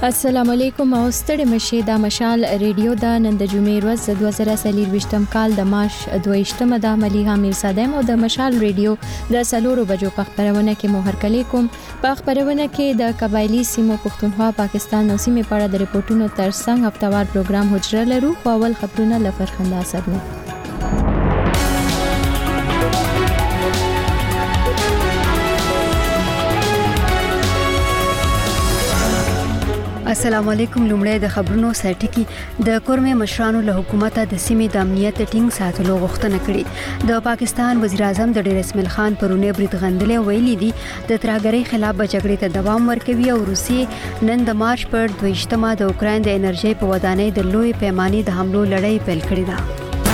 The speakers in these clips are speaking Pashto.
السلام علیکم او ستړي مشه د مشال ریډیو د نن د جمعې ورځ 2023 کال د مارچ 22 د مليها میر صادم او د مشال ریډیو د سلورو بجو په خبرونه کې مو هرکلی کوم. په خبرونه کې د قبایلی سیمو پښتونخوا پاکستان او سیمې په اړه د ریپورتونو ترڅنګ هفتوار پروګرام حجره لرو. خو اول خبرونه لفرخنده صدمه. السلام علیکم. لومړی د خبرونو سرټکی. د کورمې مشرانو له حکومت د سیمې د امنیت ټینګ ساتلو غوښتنه کړې. د پاکستان وزیر اعظم د ډیر اسماعیل خان پرونه برید غندلې ویلي دي د ترهګرۍ خلاف جګړې ته دوام ورکوي او روسیې نن د مارچ پر 22 د اوکرين د انرژي په ودانۍ د لوی پیمانې د حملو لړۍ پیل کړې ده.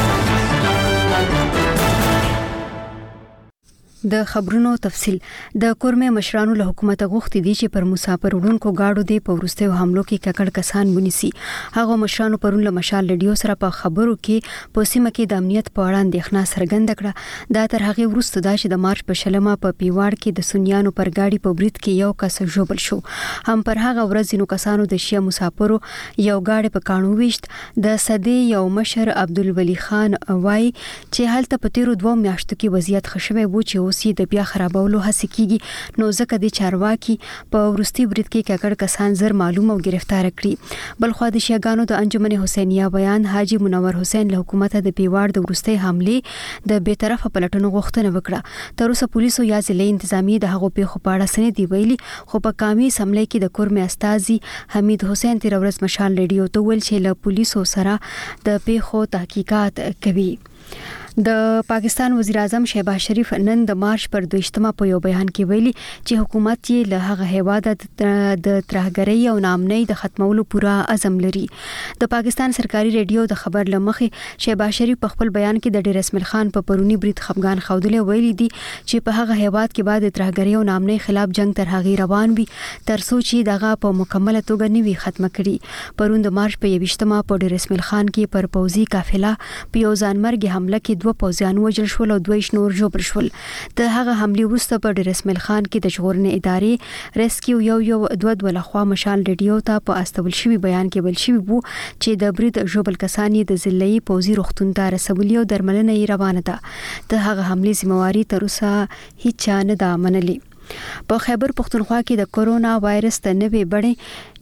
د خبرونو تفصیل. د کورمې مشرانو له حکومت غوښتي دي چې پر مسافر وړونکو گاډو د پورستیو حملو کې ککړ کسان ونیسي. هغه مشرانو پرون له مشال ریډیو سره په خبرو کې په سیمه کې د امنیت په اړه اندېښنه څرګنده کړه. دا تر هغه وروسته دا چې د مارچ په شلمه په پیواړ کې د سنیانو پر گاډي په برید کې یو کس ژوبل شو. هم پر هغه ورځ نو کسانو د شیا مسافرو یو گاډي په کانو ویشت. د صدې یو مشر عبدالولي خان وای چې هلته په تیرو 2 میاشتو کې وضعیت خشوي وو چې اوسې د بیا خرابولو هڅه کیږي. نو ځکه د چارواکي په ورستي برید کې ککړ کسان زر معلوم او گرفتار کړي. بلخو د شیعاګانو د انجمن حسینیه بیان حاجی منور حسین له حکومت د پیواړ د ورستي حمله د بیطرفه پلټنو غوښتنه وکړه. تر اوسه پولیسو یا ضلع انتظامی د هغو په خپاړه سنې دی ویلي. خو په کامي سملې کې د کورمې استاذي حمید حسین تیر ورځ مشال ریډیو ته ویل چې له پولیسو سره د پیښو تحقیقات کوي. د پاکستان وزیر اعظم شهباز شریف نن د مارچ پر 22 په یو بیان کې ویلي چې حکومت یې له هغه هیواد د ترهګرۍ او ناامنۍ د ختمولو پوره عزم لري. د پاکستان سرکاري ریډیو د خبر لمخې شهباز شریف په خپل بیان کې د ډیر اسماعیل خان په پرونی برید خفګان خودلې ویلي دي چې په هغه هیواد کې بعد ترهګرۍ او ناامنۍ خلاف جنگ تر هغه روان وي تر څو چې دغه په مکمله توګه نوي ختمه کړي. پرون د مارچ په 22 په ډیر اسماعیل خان کې پر پوځي قافله په یو ځانمرګي حمله کې 2 پوځیان وژل شول او 2 نور ژوبل شول. د هغه حمله وروسته په ډیر اسماعیل خان کې د ژغورنې ادارې ریسکیو یو لخوا مشال ریډیو ته په استول شوی بیان کې ویل شوی وو چې د برید ژوبل کسان د ضلعي پوځي روغتون ته رسولي او درملنه یې روانه ده. د هغه حمله ذمہواری تر اوسه هیڅ نه ده منلې. په خیبر پښتونخوا کې د کورونا وایرس د نوې بڼې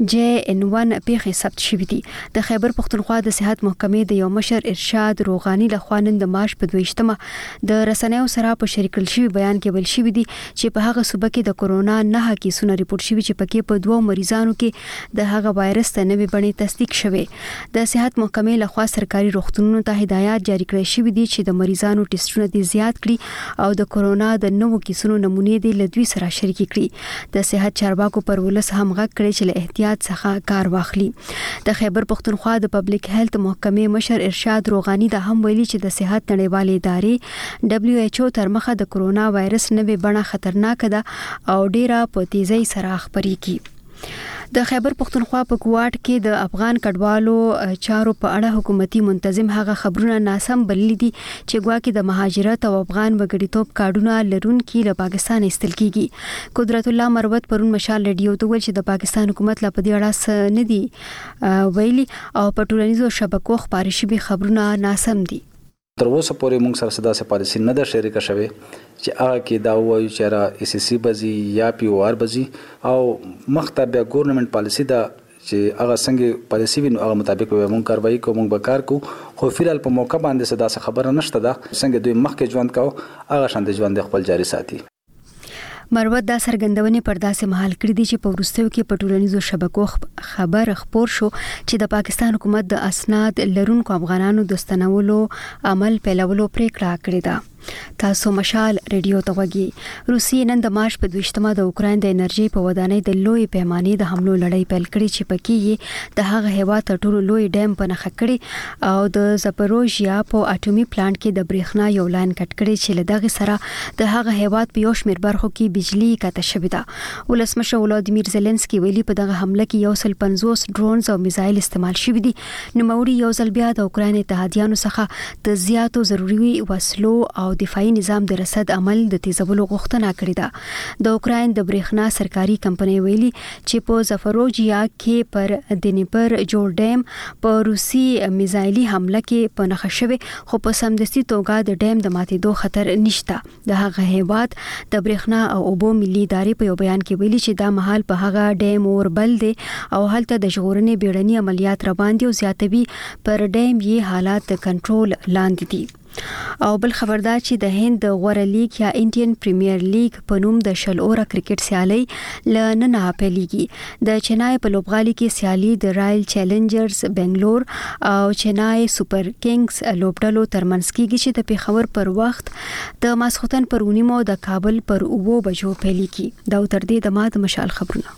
JN1 پیښې ثبت شوې دي. د خیبر پښتونخوا د صحت محکمې د یو مشر ارشاد روغانی له خوا نن د مارچ په 22 د رسنیو سره په شریکل شوی بیان کې ویل شوی دی چې په هغه صوبه کې د کورونا 9 کیسونه ریپورت شوي چې پکې په 2 مریضانو کې د هغه وایرس د نوې بڼې تصدیق شوه. د صحت محکمې له خوا سرکاري روغتونونو ته هدایت جاری کړې شوې دي چې د مریضانو ټیسټونه دي زیات کړي او د کورونا د نوو کیسونو نمونې دي لدوی سره شریک کړي. د صحت چارواکو پر ولس هم غږ کړی چې له احتیاط څخه کار واخلي. د خیبر پښتونخوا د پبلک هیلث محکمې مشر ارشاد روغانی د هم ویلي چې د صحت نړیوالې ادارې WHO تر مخه د کورونا وایرس نوې بڼه خطرناک ده او ډیره په تیزی سره خبرېږي. د خیبر پښتونخوا په کوټ کې د افغان کډوالو چارو په اړه حکومتي منتظم هغه خبرونه ناسم بللي دي چې ګواکې د مهاجرت او افغان وګړیتوب کارډونه لرونکي له پاکستان ایستل کیږي. قدرت الله مروت پرون مشال ریډیو ته ویل چې د پاکستان حکومت لا په دې اړه نه دی ویلي او په ټولنیزو شبکو خبري شوي خبرونه ناسم دي. تر اوسه پورې موږ سره صدا پالیسي نه ده شریکه شوې چې هغه کې دا وایي چې را SSC بزي یا POR بزي او مخته بیا ګورنمنت پالیسي دا چې هغه څنګه پالیسي وینو هغه مطابق به موږ کاروایی کوو موږ به کار کوو. خو فلحال په موقع باندې صدا خبره نشته ده څنګه دوی مخکې ژوند کاوه هغه شان د ژوند خپل جاري ساتي. مروت دا سرګندونې پر داسې محل کړې دي چې په ورستیو کې په ټولنیزو شبکو خبر خپور شو چې د پاکستان حکومت د اسناد لرونکو افغانانو د ستنولو عمل پیلولو پریکړه کړې ده. تاسو مشال ریډیو ته وګورئ. روسیې نن د مارچ په 22 د اوکرين د انرژي په ودانۍ د لوی پیمانې د حملو لړۍ پیل کړې چې پکې د هغه هیواد تر ټولو لوی ډیم په نښه کړې او د زپروژیا په اټومي پلانټ کې د برېښنا یو لاین کټ کړې چې له دغه سره د هغه هیواد په یو شمېر برخو کې بجلی کته شوې ده. ولسمشر ولادیمیر زيلنسکي ویلي په دغه حمله کې 150 ډرونز او میزایل استعمال شوي دي. نوموړي یو ځل بیا د اوکرين اتحادیانو څخه د زیاتو ضروري وسلو او دفاعي نظام د رصد عمل د تیزولو غوښتنه کړې ده. د اوکراین د برېښنا سرکاري کمپنۍ ویلي چې په زفروجیا کې پر دنیپر جوړ ډیم په روسي میزایلي حمله کې په نښه شوی، خو په سمدستي توګه د ډیم د ماتېدو خطر نشته. د هغه هیواد د برېښنا او اوبو ملي ادارې په یو بیان کې ویلي چې دا مهال په هغه ډیم اور بل دی او هلته د ژغورنې بیړني عملیات روان دي او زیاتوي پر ډیم یې حالات کنټرول لاندې دي. او بل خبردار چې د هند د غوره لیگ یا انډین پریمیر لیگ په نوم د شل اوره کرکټ سیالي لننه پیلېږي. د چنای په لوبغالي کې سیالي د رائل چیلنجرز بنگلور او چنای سوپر کینګز لوبډلو ترمنځ کېږي چې د پیښور پر وخت د ماسختن پر 9 د کابل پر 9 بجو پیلېږي. دا تر دې د ماده مشال خبرونه.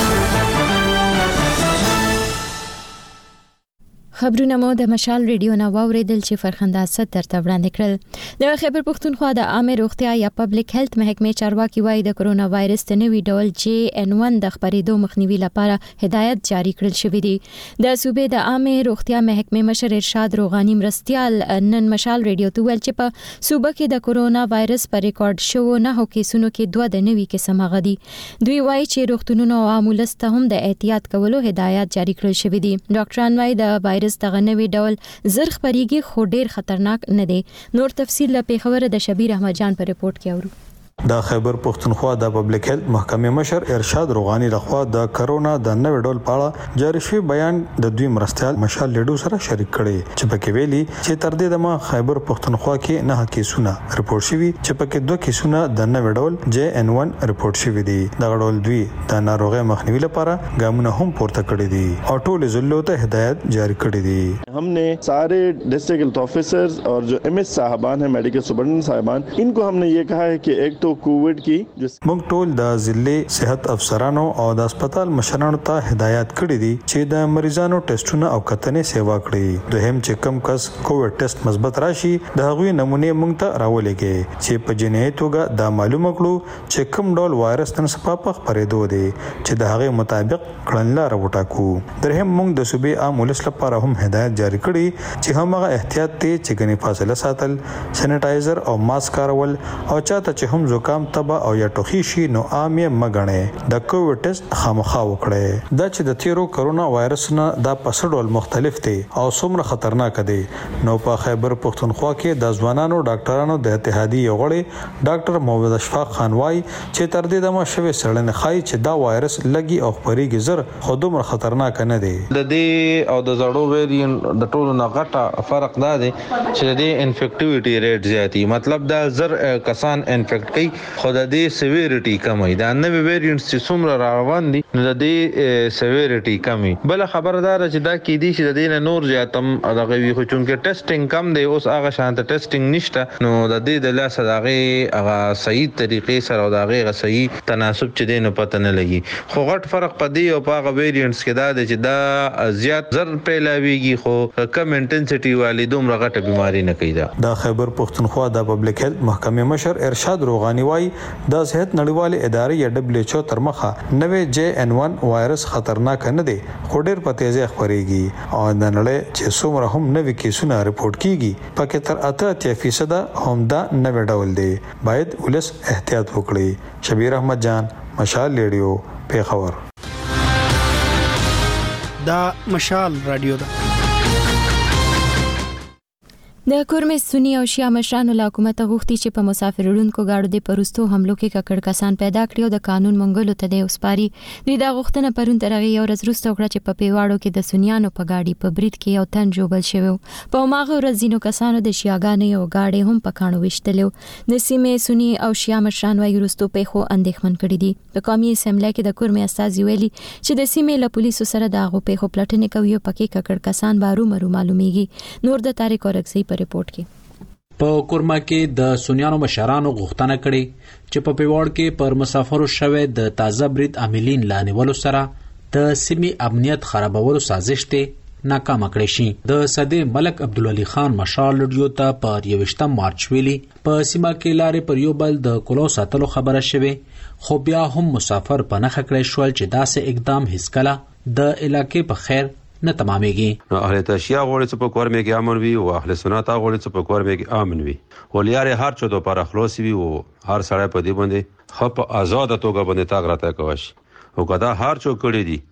خبرونه مو د مشال ریډیو نه واوریدل چې فرخنده ست ترته وړاندې کړل. د خیبر پښتونخوا د عامه روغتیا یا پبلک هیلث محکمې چارواکي وایي د کرونا وایرس د نوي ډول JN1 د خپرېدو مخنیوي لپاره هدایت جاری کړل شوې دي. د صوبې د عامه روغتیا محکمې مشر ارشاد روغاني مرستيال نن مشال ریډیو ته ویل چې په صوبه کې د کرونا وایرس پر ریکارډ شو 9 کیسونو کې 2 د نوي قسم غدي. دوی وایي چې روغتونونو او عامولس ته هم د احتیاط کولو هدایت جاری کړل شوې دي. ډاکټران وایي د وایرس دغه نوی ډول زر خپرېږي خو ډیر خطرناک نه دی. نور تفصیل له پیښور د شبیر احمد جان په ریپورت کې اورو. د خیبر پښتونخوا د پبلک هیلث محکمې مشر ارشاد روغاني لخوا د کرونا د نوې ډول په اړه جاری شوی بیان د دوی مرستيال مشال لیډو سره شریک کړي چې پکې ویلي چې تر دې دمه خیبر پښتونخوا کې 9 کیسونه رپورټ شوي چې پکې 2 کیسونه د نوې ډول JN1 رپورټ شوي دي. د ډول دوی د ناروغي مخنیوي لپاره ګامونه هم پورته کړي دي او ټول ضلعو ته هدایت جاری کړي دي. हमने सारे district health officers और जो MS साहबान हैं मेडिकल सुपरडेंट साहबान इनको हमने ये कहा है कि एक तो कोविड की موږ ټول د ضلع صحت افسرانو او د هسپتال مشرانو ته هدایت کړی دي چې د مریضانو ټیسټونه او کتنې سیوا کړي. دوهم چې کم کس کووډ ټیسټ مثبت راشي د هغوی نمونه موږ ته راولېږي چې په جنایي توګه دا معلومه کړو چې کوم ډول وایرس نن سبا په خپرېدو دی چې د هغه مطابق کړنلاره وټاکو. درهم موږ د صوبې عام ولس لپاره هم هدایت جاری کړي چې همغه احتیاط ته چې غني فاصله ساتل، سینیټایزر او ماسک کارول او چاته چې هم زکام تبه او یا ټوخی شي نو عام یې مګنه د کووډ ټیسټ خامخا وکړي. دا چې د تیرو کرونا وایرس نه دا په ډول مختلف دي او څومره خطرناک دي. نو په خیبر پښتونخوا کې د ځوانانو ډاکټرانو د اتحادیې غړي ډاکټر محمد اشفاق خان وايي چې تر دې دمه شوی سړنه خای چې دا وایرس لګي او خپريږي زر خو دومره خطرناک نه دی. د دې او د زړو ویریانټ د ټولو نه غټه فرق دا دی چې د انفیکټیویټي ریټ زیاتی، مطلب دا زر کسان انفیکټ کوي خو د دې سیویریټي کمي. دا نوې ویریانټس چې څومره روان دي نو د دې سیویریټي کمي. بل خبردار چې دا کې دي چې د دې نور زیاتم دغه وی خو چونکه ټیسټینګ کم دی اوس هغه شانت ټیسټینګ نشته نو د دې د لاس دغه هغه صحیح طریقې سره او دغه صحیح تناسب چې دینه پته نه لګي. خو غټ فرق پدې او په ویریانټس کې دا دی چې دا زیات زر پیلاویږي خو کم انټنسټي والی دومره غټه بیماری نه کوي. دا خیبر پښتونخوا د پبلک هیلث محکمې مشر ارشاد روغاني وايي د صحت نړیوالې ادارې یا WHO تر مخه نوې JN1 وایرس خطرناک نه دی خو ډېر په تیزی خپرېږي او د نړۍ چې څومره هم نوې کیسونه رپورټ کیږي پکې تر 88% هم دا نوې ډول دی. باید ولس احتیاط وکړي. شبیر احمد جان، مشال ریډیو، پیښور. دا مشال رادیو ده. د کورمې سنی او شیا مشرانو له حکومت غوښتي چې په مسافر وړونکو گاډو د پروستو حملو کې ککړ کسان پیدا کړي او د قانون منګولو ته د اوسپاري. دوی دا غوښتنه پرون ترغه یو ورځ وروسته وکړه چې په پیواړو کې د سنیانو په گاډي په برید کې یو تن جوړل شوی. په ماغه ورځینو کسانو د شیاګانې یو گاډي هم په کانو وشتلو. د سیمې سنی او شیا مشران وايي وروسته په خو اندېښمن کړي دي. په قومي اسمبلی کې د کورمې استازي ویلي چې د سیمې له پولیسو سره د هغو په خو پلټنې کوي او پکې ککړ کسان بارو مرو معلومیږي. نور د تاریخ اورکسي په ریپورت کې په کورما کې د سنیانو مشرانو غوښتنه کړې چې په پیوړ کې پر مسافرو شوه د تازه برید عاملین لانیولو سره د سیمې امنیت خرابولو سازش ته ناکام کړی شي. د صدې ملک عبدالولي خان مشال لډیو ته پر 21 مارچ ویلي په سیمه کې لارې پر یو بل د کلو ساتلو خبره شوه خو بیا هم مسافر په نخ کړی شول چې داسې اقدام هیڅ کله د علاقې په خیر نه تمامېږي. نو اهل تشیع غوړي څه په کور مې کې امن وي او اهل سنت غوړي څه په کور مې کې امن وي. ولیاره هر چا د پر اخلاص وي او هر سړی په دې باندې خپ آزاد توګه باندې تاګ راته کوي. او کدا هر چا کړی دي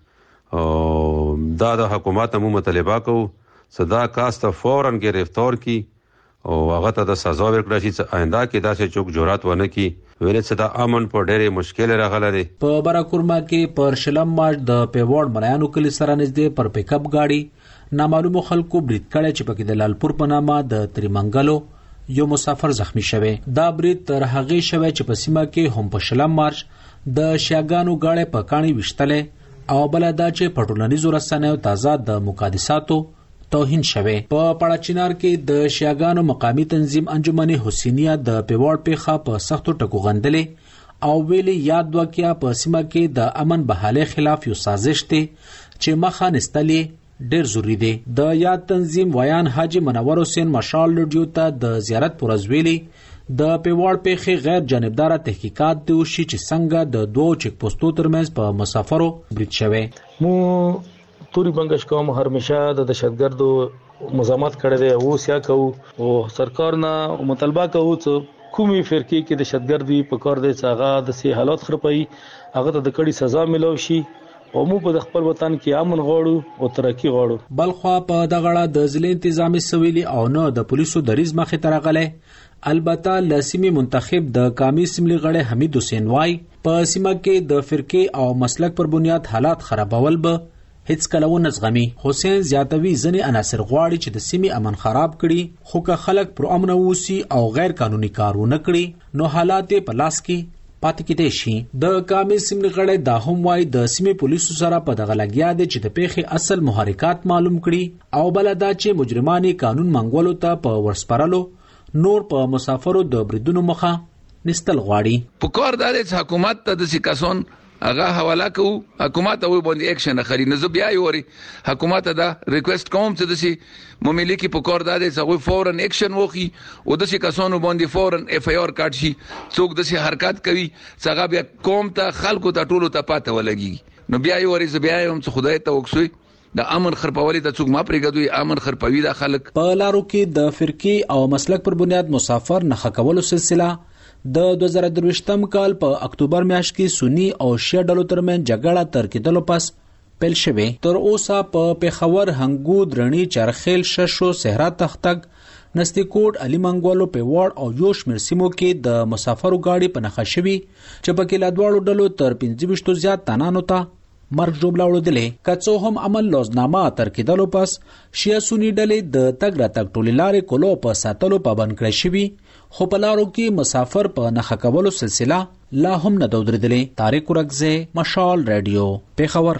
او دا د حکومت مو مطالبه کو صدا کاست فورن گرفتار کی او هغه ته د سزا ورکړه چې آینده کې داسې چوک جرأت ونه کی ویل چې دا امن په ډېرې مشکل راغله دي. په براکورما کې پر شلم مارچ د پیوړ ملایانو کلی سره نږدې پر پیک اپ گاډي نامعلومو خلکو برید کړی چې پکې د لالپور په نامه د تریمنګلو یو مسافر زخمی شوی. دا برید تر هغه شوی چې په سیمه کې هم په شلم مارچ د شیاګانو گاډي په کاڼي وشتلې او بل دا چې پټولنیزو رسنیو تازه د مقدساتو توهین شوه. په پړاچینار کې د شیاګانو مقامی تنظیم انجمن حسینیه د پیوړ پیخه په سختو ټکو غندلې او ویلي یاد وکیا په سیمه کې د امن بحاله خلاف یو سازش دی چې مخه نستلې ډیر ضروری دی. د یاد تنظیم ویان حاجی منور حسین مشال رډیو ته د زیارت پرز ویلي د پیوړ پیخه غیر جانبدار تحقیقات دی وشي چې څنګه د دوه چک پوسټو ترمنځ په مسافرو برید شوه. مو توري بنگش کوم همیشه د دهشتګردو مزاحمت کړی دی او سیا کو او سرکار نه مطالبه کوو چې کومي فرقې کې دهشتګردي په کار دی چې هغه د سي حالات خرپي هغه ته د کړي سزا ملو شي او مو په خپل وطن کې امن غواړو او ترقی غواړو. بلخوا په دغړه د ضلع انتظامی سویلي او نه د پولیسو دریز مخې ترغله. البته لاسمی منتخب د کامی سیملی غړي حمید حسین وای په سیمه کې د فرقې او مسلک پر بنیاد حالات خرابول به هیڅ کله و نزغمي. حسین زیاتوي ځنې عناصر غواړي چې د سیمې امن خراب کړي خو که خلک پر امن ووسي او غیر قانوني کارونه کړي نو حالات په لاس کې پاتې کېدای شي. د کامل سیمې غړي دا هم وایي د سیمې پولیسو سره په دغه لګیا دي چې د پیښې اصل محرکات معلوم کړي او بل دا چې مجرمانې قانون منګولو ته په ورسپارلو نور په مسافرو د بریدونو مخه نستل غواړي. په کار د حکومت ته د سکاسون هغه حواله کو حکومت او باندې اکشن اخلي. نه زه بیا یوري حکومت دا ریکوست کوم چې د سي مملکي په کار د هغه فورن اکشن وکي او د سي کسانو باندې فورن اف ای آر کارت شي. څوک د سي حرکت کوي څنګه بیا قوم ته خلکو ته ټولو ته پاته ولګي. نو بیا یوري زه بیا هم چې خدای ته وکسوي د امن خرپولې ته څوک ما پرېګدوي امن خرپوي د خلک. په لارو کې د فرقې او مسلک پر بنیاد مسافر نه خکولو سلسله د 2023م کال په اکتوبر میاشت کې سنی او شیعه ډلو ترمن جګړه تر کېدلو پس پیل شوه. تر اوسه په پیښور، هنګود، رڼی، چرخیل، ششو، صحرا تختګ، نستی کوټ، علي منګولو، پیوړ او یو شمېر سیمو کې د مسافرو گاډي په نښه شوي چې پکې له دواړو ډلو تر 25 زیات تنانو ته مرګ جوړ وړاندې. کڅو هم عمل لوزنامه تر کېدلو پس شیعه سنی ډلې د تګ راتګ ټولې لارې کولو په ساتلو پابند کړی شوي خو په لارو کې مسافر په نښه کولو سلسله لا هم نه درېدلې. طارق ورکزه، مشال رادیو، پیښور.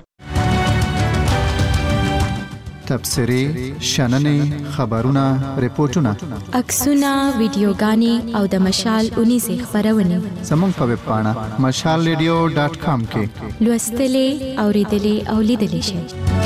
تبصرې، شننې، خبرونه، ریپورتونه، عکسونه، ویډیوګانې او د مشال 19 خبرونه زموږ په ویب پاڼه mashalradio.com کې لوستلې، اوریدلې او لیدلې شئ.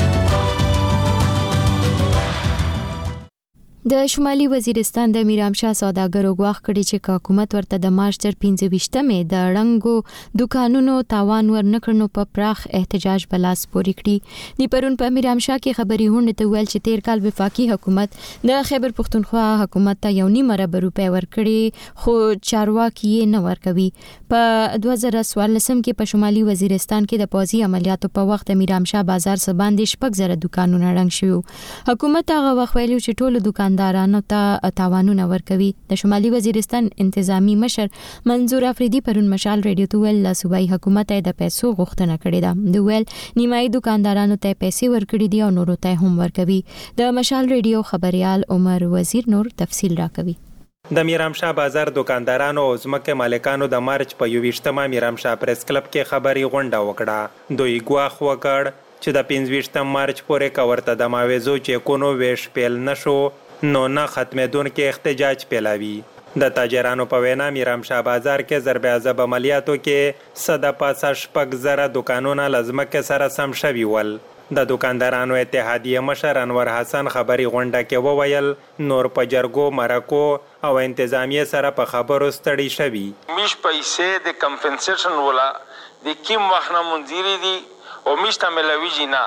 د شمالي وزیرستان د میرامشاه سوداګرو غواخ کړي چې حکومت ورته د مارچ تر 25مې د رنګو دکانونو تاوان ورنکړنو په پراخ احتجاج بلاس پوري کړي. د پرون په میرامشاه کې خبري هونه ته ویل چې تیر کال وفاقي حکومت د خیبر پختونخوا حکومت ته 1.5 ارب روپے ورکړي خو چارواکي یې نه ورکوي. په 2014 کې په شمالي وزیرستان کې د پوځي عملیاتو په وخت د میرامشاه بازار سباندې 6,000 دکانونه رنګ شوی. حکومت هغه وخت ویلو چې ټول دکاندارانو ته تاوانونه ورکوي. د شمالي وزیرستان انتظامی مشر منظور افریدي پرون مشال رادیو ته ویل صوبایي حکومت د پیسو غوښتنه کړې ده. د ویل نیمایي دکاندارانو ته پیسې ورکړي دي او نورو ته هم ورکوي. د مشال رادیو خبريال عمر وزیر نور تفصیل راکوي. د میرامشاه بازار دکاندارانو او ځمکې مالکانو د مارچ په 21مه میرامشاه پریس کلب کې خبري غونډه وکړه. دوی ګواښ وکړ چې د 25 مارچ پورې کورته د ماویزو چیکونو ویش پیل نشو نو نه ختمېدونکې احتجاج پیلاوي. د تاجرانو په وینا میرامشاه بازار کې ضرب عذاب عملیاتو کې 165,000 دکانونه لزمکه سره سم شوي ول. د دکاندارانو اتحادیه مشر انور حسن خبري غونډه کې وویل نور په جرګو مرکو او انتظامیه سره په خبرو ستړي شوي. میش پیسې د کمپنسیشن ولا د کیم وخت نه منځري دي او میشته ملوي نه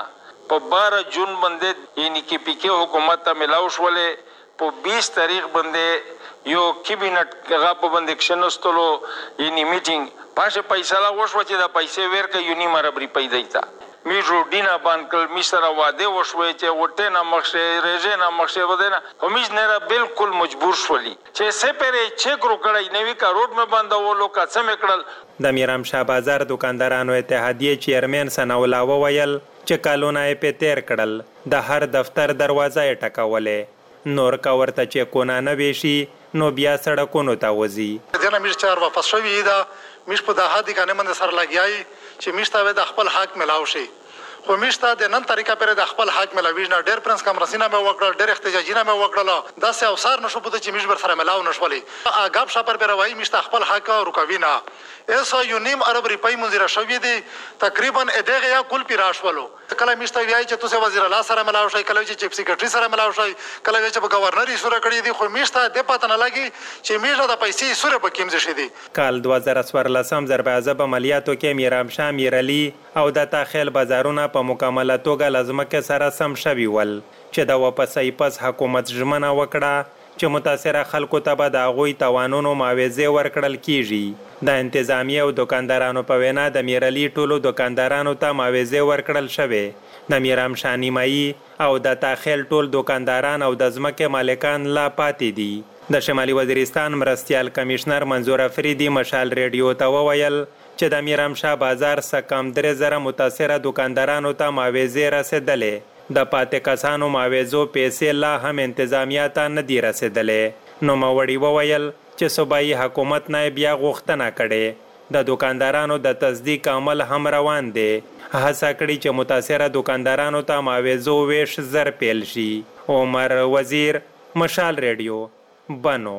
په 12 جون باندې یعنی کې پی کې حکومت ته ملاو شولې په 20 تاریخ باندې یو کابینټ هغه په باندې کښنستلو یعنی میټینګ پاشه فیصله وشو چې دا پیسې ورکه یونی مربري پیدا ایتا میجو ډینا بانکل میسره واده وشوي چې وټه نه مخشه رېجه نه مخشه ودنه همیش نه بالکل مجبور شولي چې سپره چیک رو کړی نوې کروڑ مې بندولو کا څه مکړل د میرام شاه بازار دکاندارانو اتحادیه چیرمن سناولا وویل چې کالونه په تیر کړل د هر دفتر دروازه یې ټکولې نور کا ورته چې کو نه ویشي نو بیا سړکونو ته وځي دنه میش چار واپس شوی دا میش په د هادي کنه من سره لګیای چې میشته د خپل حق ملاو شي خو میشته د نن طریقه پر د خپل حق ملاوي نه ډېر پرنس کمرسینه مې وکړل ډېر احتجاجینه مې وکړل دا سه اوسار نشو پته چې میش بر سره ملاو نشولي اګاب شاپر پر وای میشته خپل حق رکوي نه ایسا یو نیم ارب روپۍ منځره شوې دي تقریبا ادغه یا کل پیراشولو کله میشته ویای چې تاسو وزیر الله سره ملاو شئ کله چې چیف سیکریټری سره ملاو شئ کله چې په گورنر یې سره کړی دي خو میشته د پته نه لګي چې میشته د پیسې سره په کیمځ شي دي کال 2014 ضرب عذاب عملیاتو کې میرام شاه میرعلی او د تاخیل بازارونه په مکمله توګه لازمکه سره سم شوي ول چې د واپسې پس حکومت ژمنه وکړه چې متاثره خلکو ته به د هغوی توانونو معاوضې ورکړل کیږي د انتظامیه او دکاندارانو په وینا د میرعلی ټولو دکاندارانو ته معاوضې ورکړل شوې د میرام شاه نیمایي او د تاخیل ټول دکانداران او د ځمکې مالکان لا پاتې دي د شمالي وزیرستان مرستیال کمشنر منظور افریدي مشال ریډیو ته وویل چې د میرام شاه بازار څخه کم 3000 متاثره دکاندارانو ته معاوضې رسېدلې د پاتې کسانو معاوضو پیسې لا هم انتظامیه ته نه دي رسېدلې نوموړي وویل چې صوبایي حکومت نه بیا غوښتنه کړې د دکاندارانو د تصدیق عمل هم روان دی هڅه کړې چې متاثره دکاندارانو ته معاوضو ویش زر پیل شي عمر وزیر مشال ریډیو بنو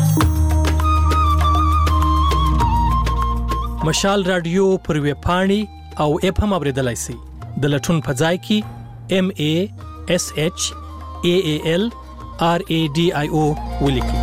مشال رادیو پر ویب پاڼې او اپ هم اوریدلای شئ د لټون په ځای کې MASHAALRADIO ولیکئ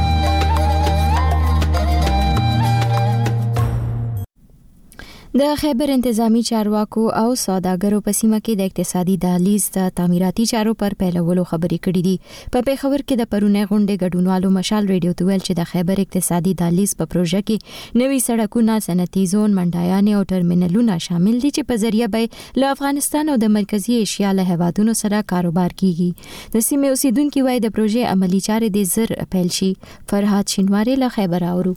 د خیبر انتظامی چارواکو او سوداګرو په سیمه کې د اقتصادي دهلیز د تعمیراتي چارو پر پیلولو خبرې کړې دي په پیښور کې د پرونی غونډې ګډونوالو مشال ریډیو ته ویل چې د خیبر اقتصادي دهلیز په پروژه کې نوي سړکونه صنعتي زون منډایانې او ټرمینلونه شامل دي چې په ذریعہ به له افغانستان او د مرکزی ایشیا له هیوادونو سره کاروبار کیږي د سیمې اوسیدونکو وايي د پروژې عملی چارې د زر پیل شي فرحات شینواری له خیبر اورو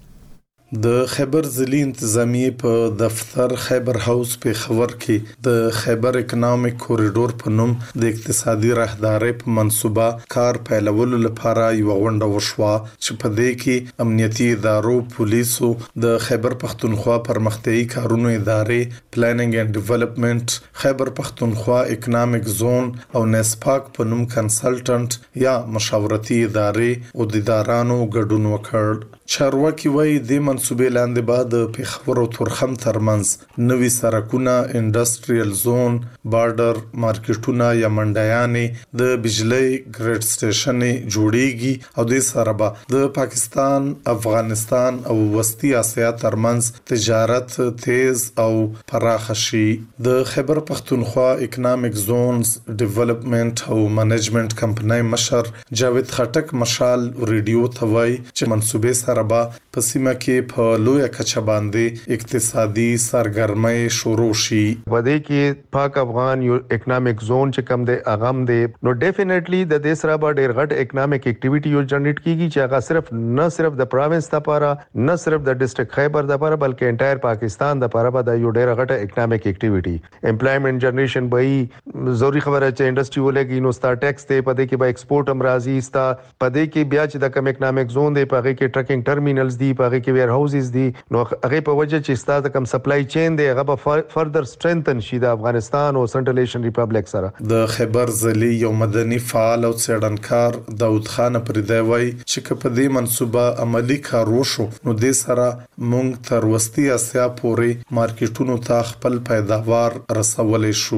د خیبر ضلعي انتظامیه په دفتر خیبر هاوس په خبر کې د خیبر اکونومیک کوریډور په نوم د اقتصادي راهدارۍ په منصوبه کار پیلولو لپاره یو غونډه وشوه چې په دې کې امنیتي ادارو پولیسو د خیبر پختونخوا پرمختیايي کارونو ادارې پلانینګ اینڈ ډیولپمنٹ خیبر پختونخوا اکونومیک زون او نسپاک په نوم کنسلټنټ یا مشاورتي ادارې او د ادارانو ګډون وکړ چارواکي وایي د منصوبې لاندې به د پیښور او تورخم ترمنځ نوي سرکونه انډستریل زون بارډر مارکیټونه یا منډیانې د بجلی ګریډ سټیشن جوړیږي او د سره به د پاکستان افغانستان او وسطی اسیا ترمنځ تجارت تیز او پراخ شي د خیبر پختونخوا اکونومیک زونز ډیولپمنٹ او منیجمنت کمپنۍ مشر جاوید خټک مشال ریډیو ته وایي چې منصوبې سره په سیمه کې په لویه کچه باندې اقتصادي سرګرمۍ شروع شي په دې کې پاک افغان یو اکونومیک زون چې کم دی اغم دی نو ډیفینیټلی د دې سره به ډېر غټ اکونومیک اکټیویټي یو جنریټ کیږي چې هغه صرف د پروینس لپاره نه صرف د ډیسټریکټ خیبر لپاره بلکې انټایر پاکستان لپاره به د یو ډېر غټ اکونومیک اکټیویټي امپلایمنت جنریشن به ضروري خبره چې انډستری ولګي نو ستا ټیکس ته په دې کې به ایکسپورټ هم راځي ستا په دې کې بیا چې د کم اکونومیک زون دی په هغه کې ټرکینګ ټرمینلز دی په هغه کې ویر هاوسز دي نو هغه په وجه چې ستاسو کم سپلای چین دی هغه به فردر سټرنثن شي د افغانستان او سنټرل ایشین ریپبلیک سره د خیبر ضلعي یو مدني فعال او څېړنکار داود خان پردی وایي چې په دې منصوبه عملی کار وشو نو د سره مونږ تر وسطی اسیا پورې مارکیټونو ته خپل پیداوار رسولې شو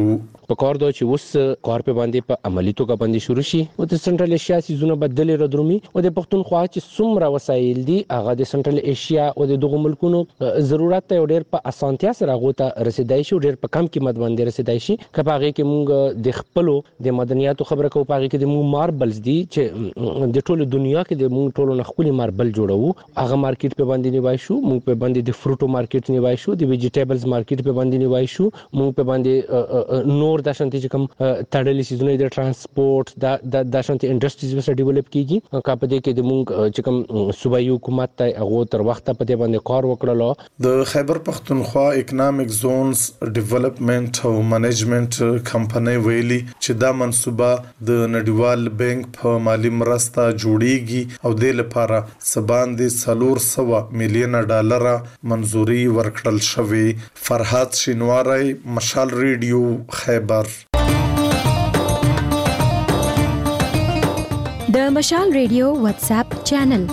په کار دا چې اوس کار په باندې په عملی توګه باندې شروع شي او د سنټرل ایشیا سيزونه بدلې را درومي او د پښتونخوا چې څومره وسایل دي هغه د سنټرل ایشیا او د دغه ملکونو ضرورت ته ډېر په اسانتیا سره غوته رسیدای شي ډېر په کم قیمت باندې رسیدای شي کپاغه کې مونږ د خپلو د مدنیاتو خبره کوو پاغه کې د مونږ ماربلز دي چې د ټوله دنیا کې د مونږ ټولو نخولي ماربل جوړو هغه مارکیټ په باندې نیوای شو مونږ په باندې د فروټو مارکیټ نیوای شو د ویجیټیبلز مارکیټ په باندې نیوای شو مونږ په باندې نور د شانتي چې کوم تړلې سيزونه د ترانسپورت د شانتي انډستریز وسه ډیولپ کیږي کاپ دې کې د مونږ چې کوم صوبایي حکومت ته هغه تر وخت په دې باندې کار وکړلو د خیبر پختونخوا اکونومیک زونز ډیولپمنٹ او منیجمنت کمپنۍ ویلي چې دا منصوبه د نړیوال بانک په مالی مرسته جوړیږي او د لپاره سباندې 400 میلیون ډالر منزوري ورکړل شوې. فرحات شینواری، مشال ریډیو، خیبر. د مشال ریډیو واتس اپ چینل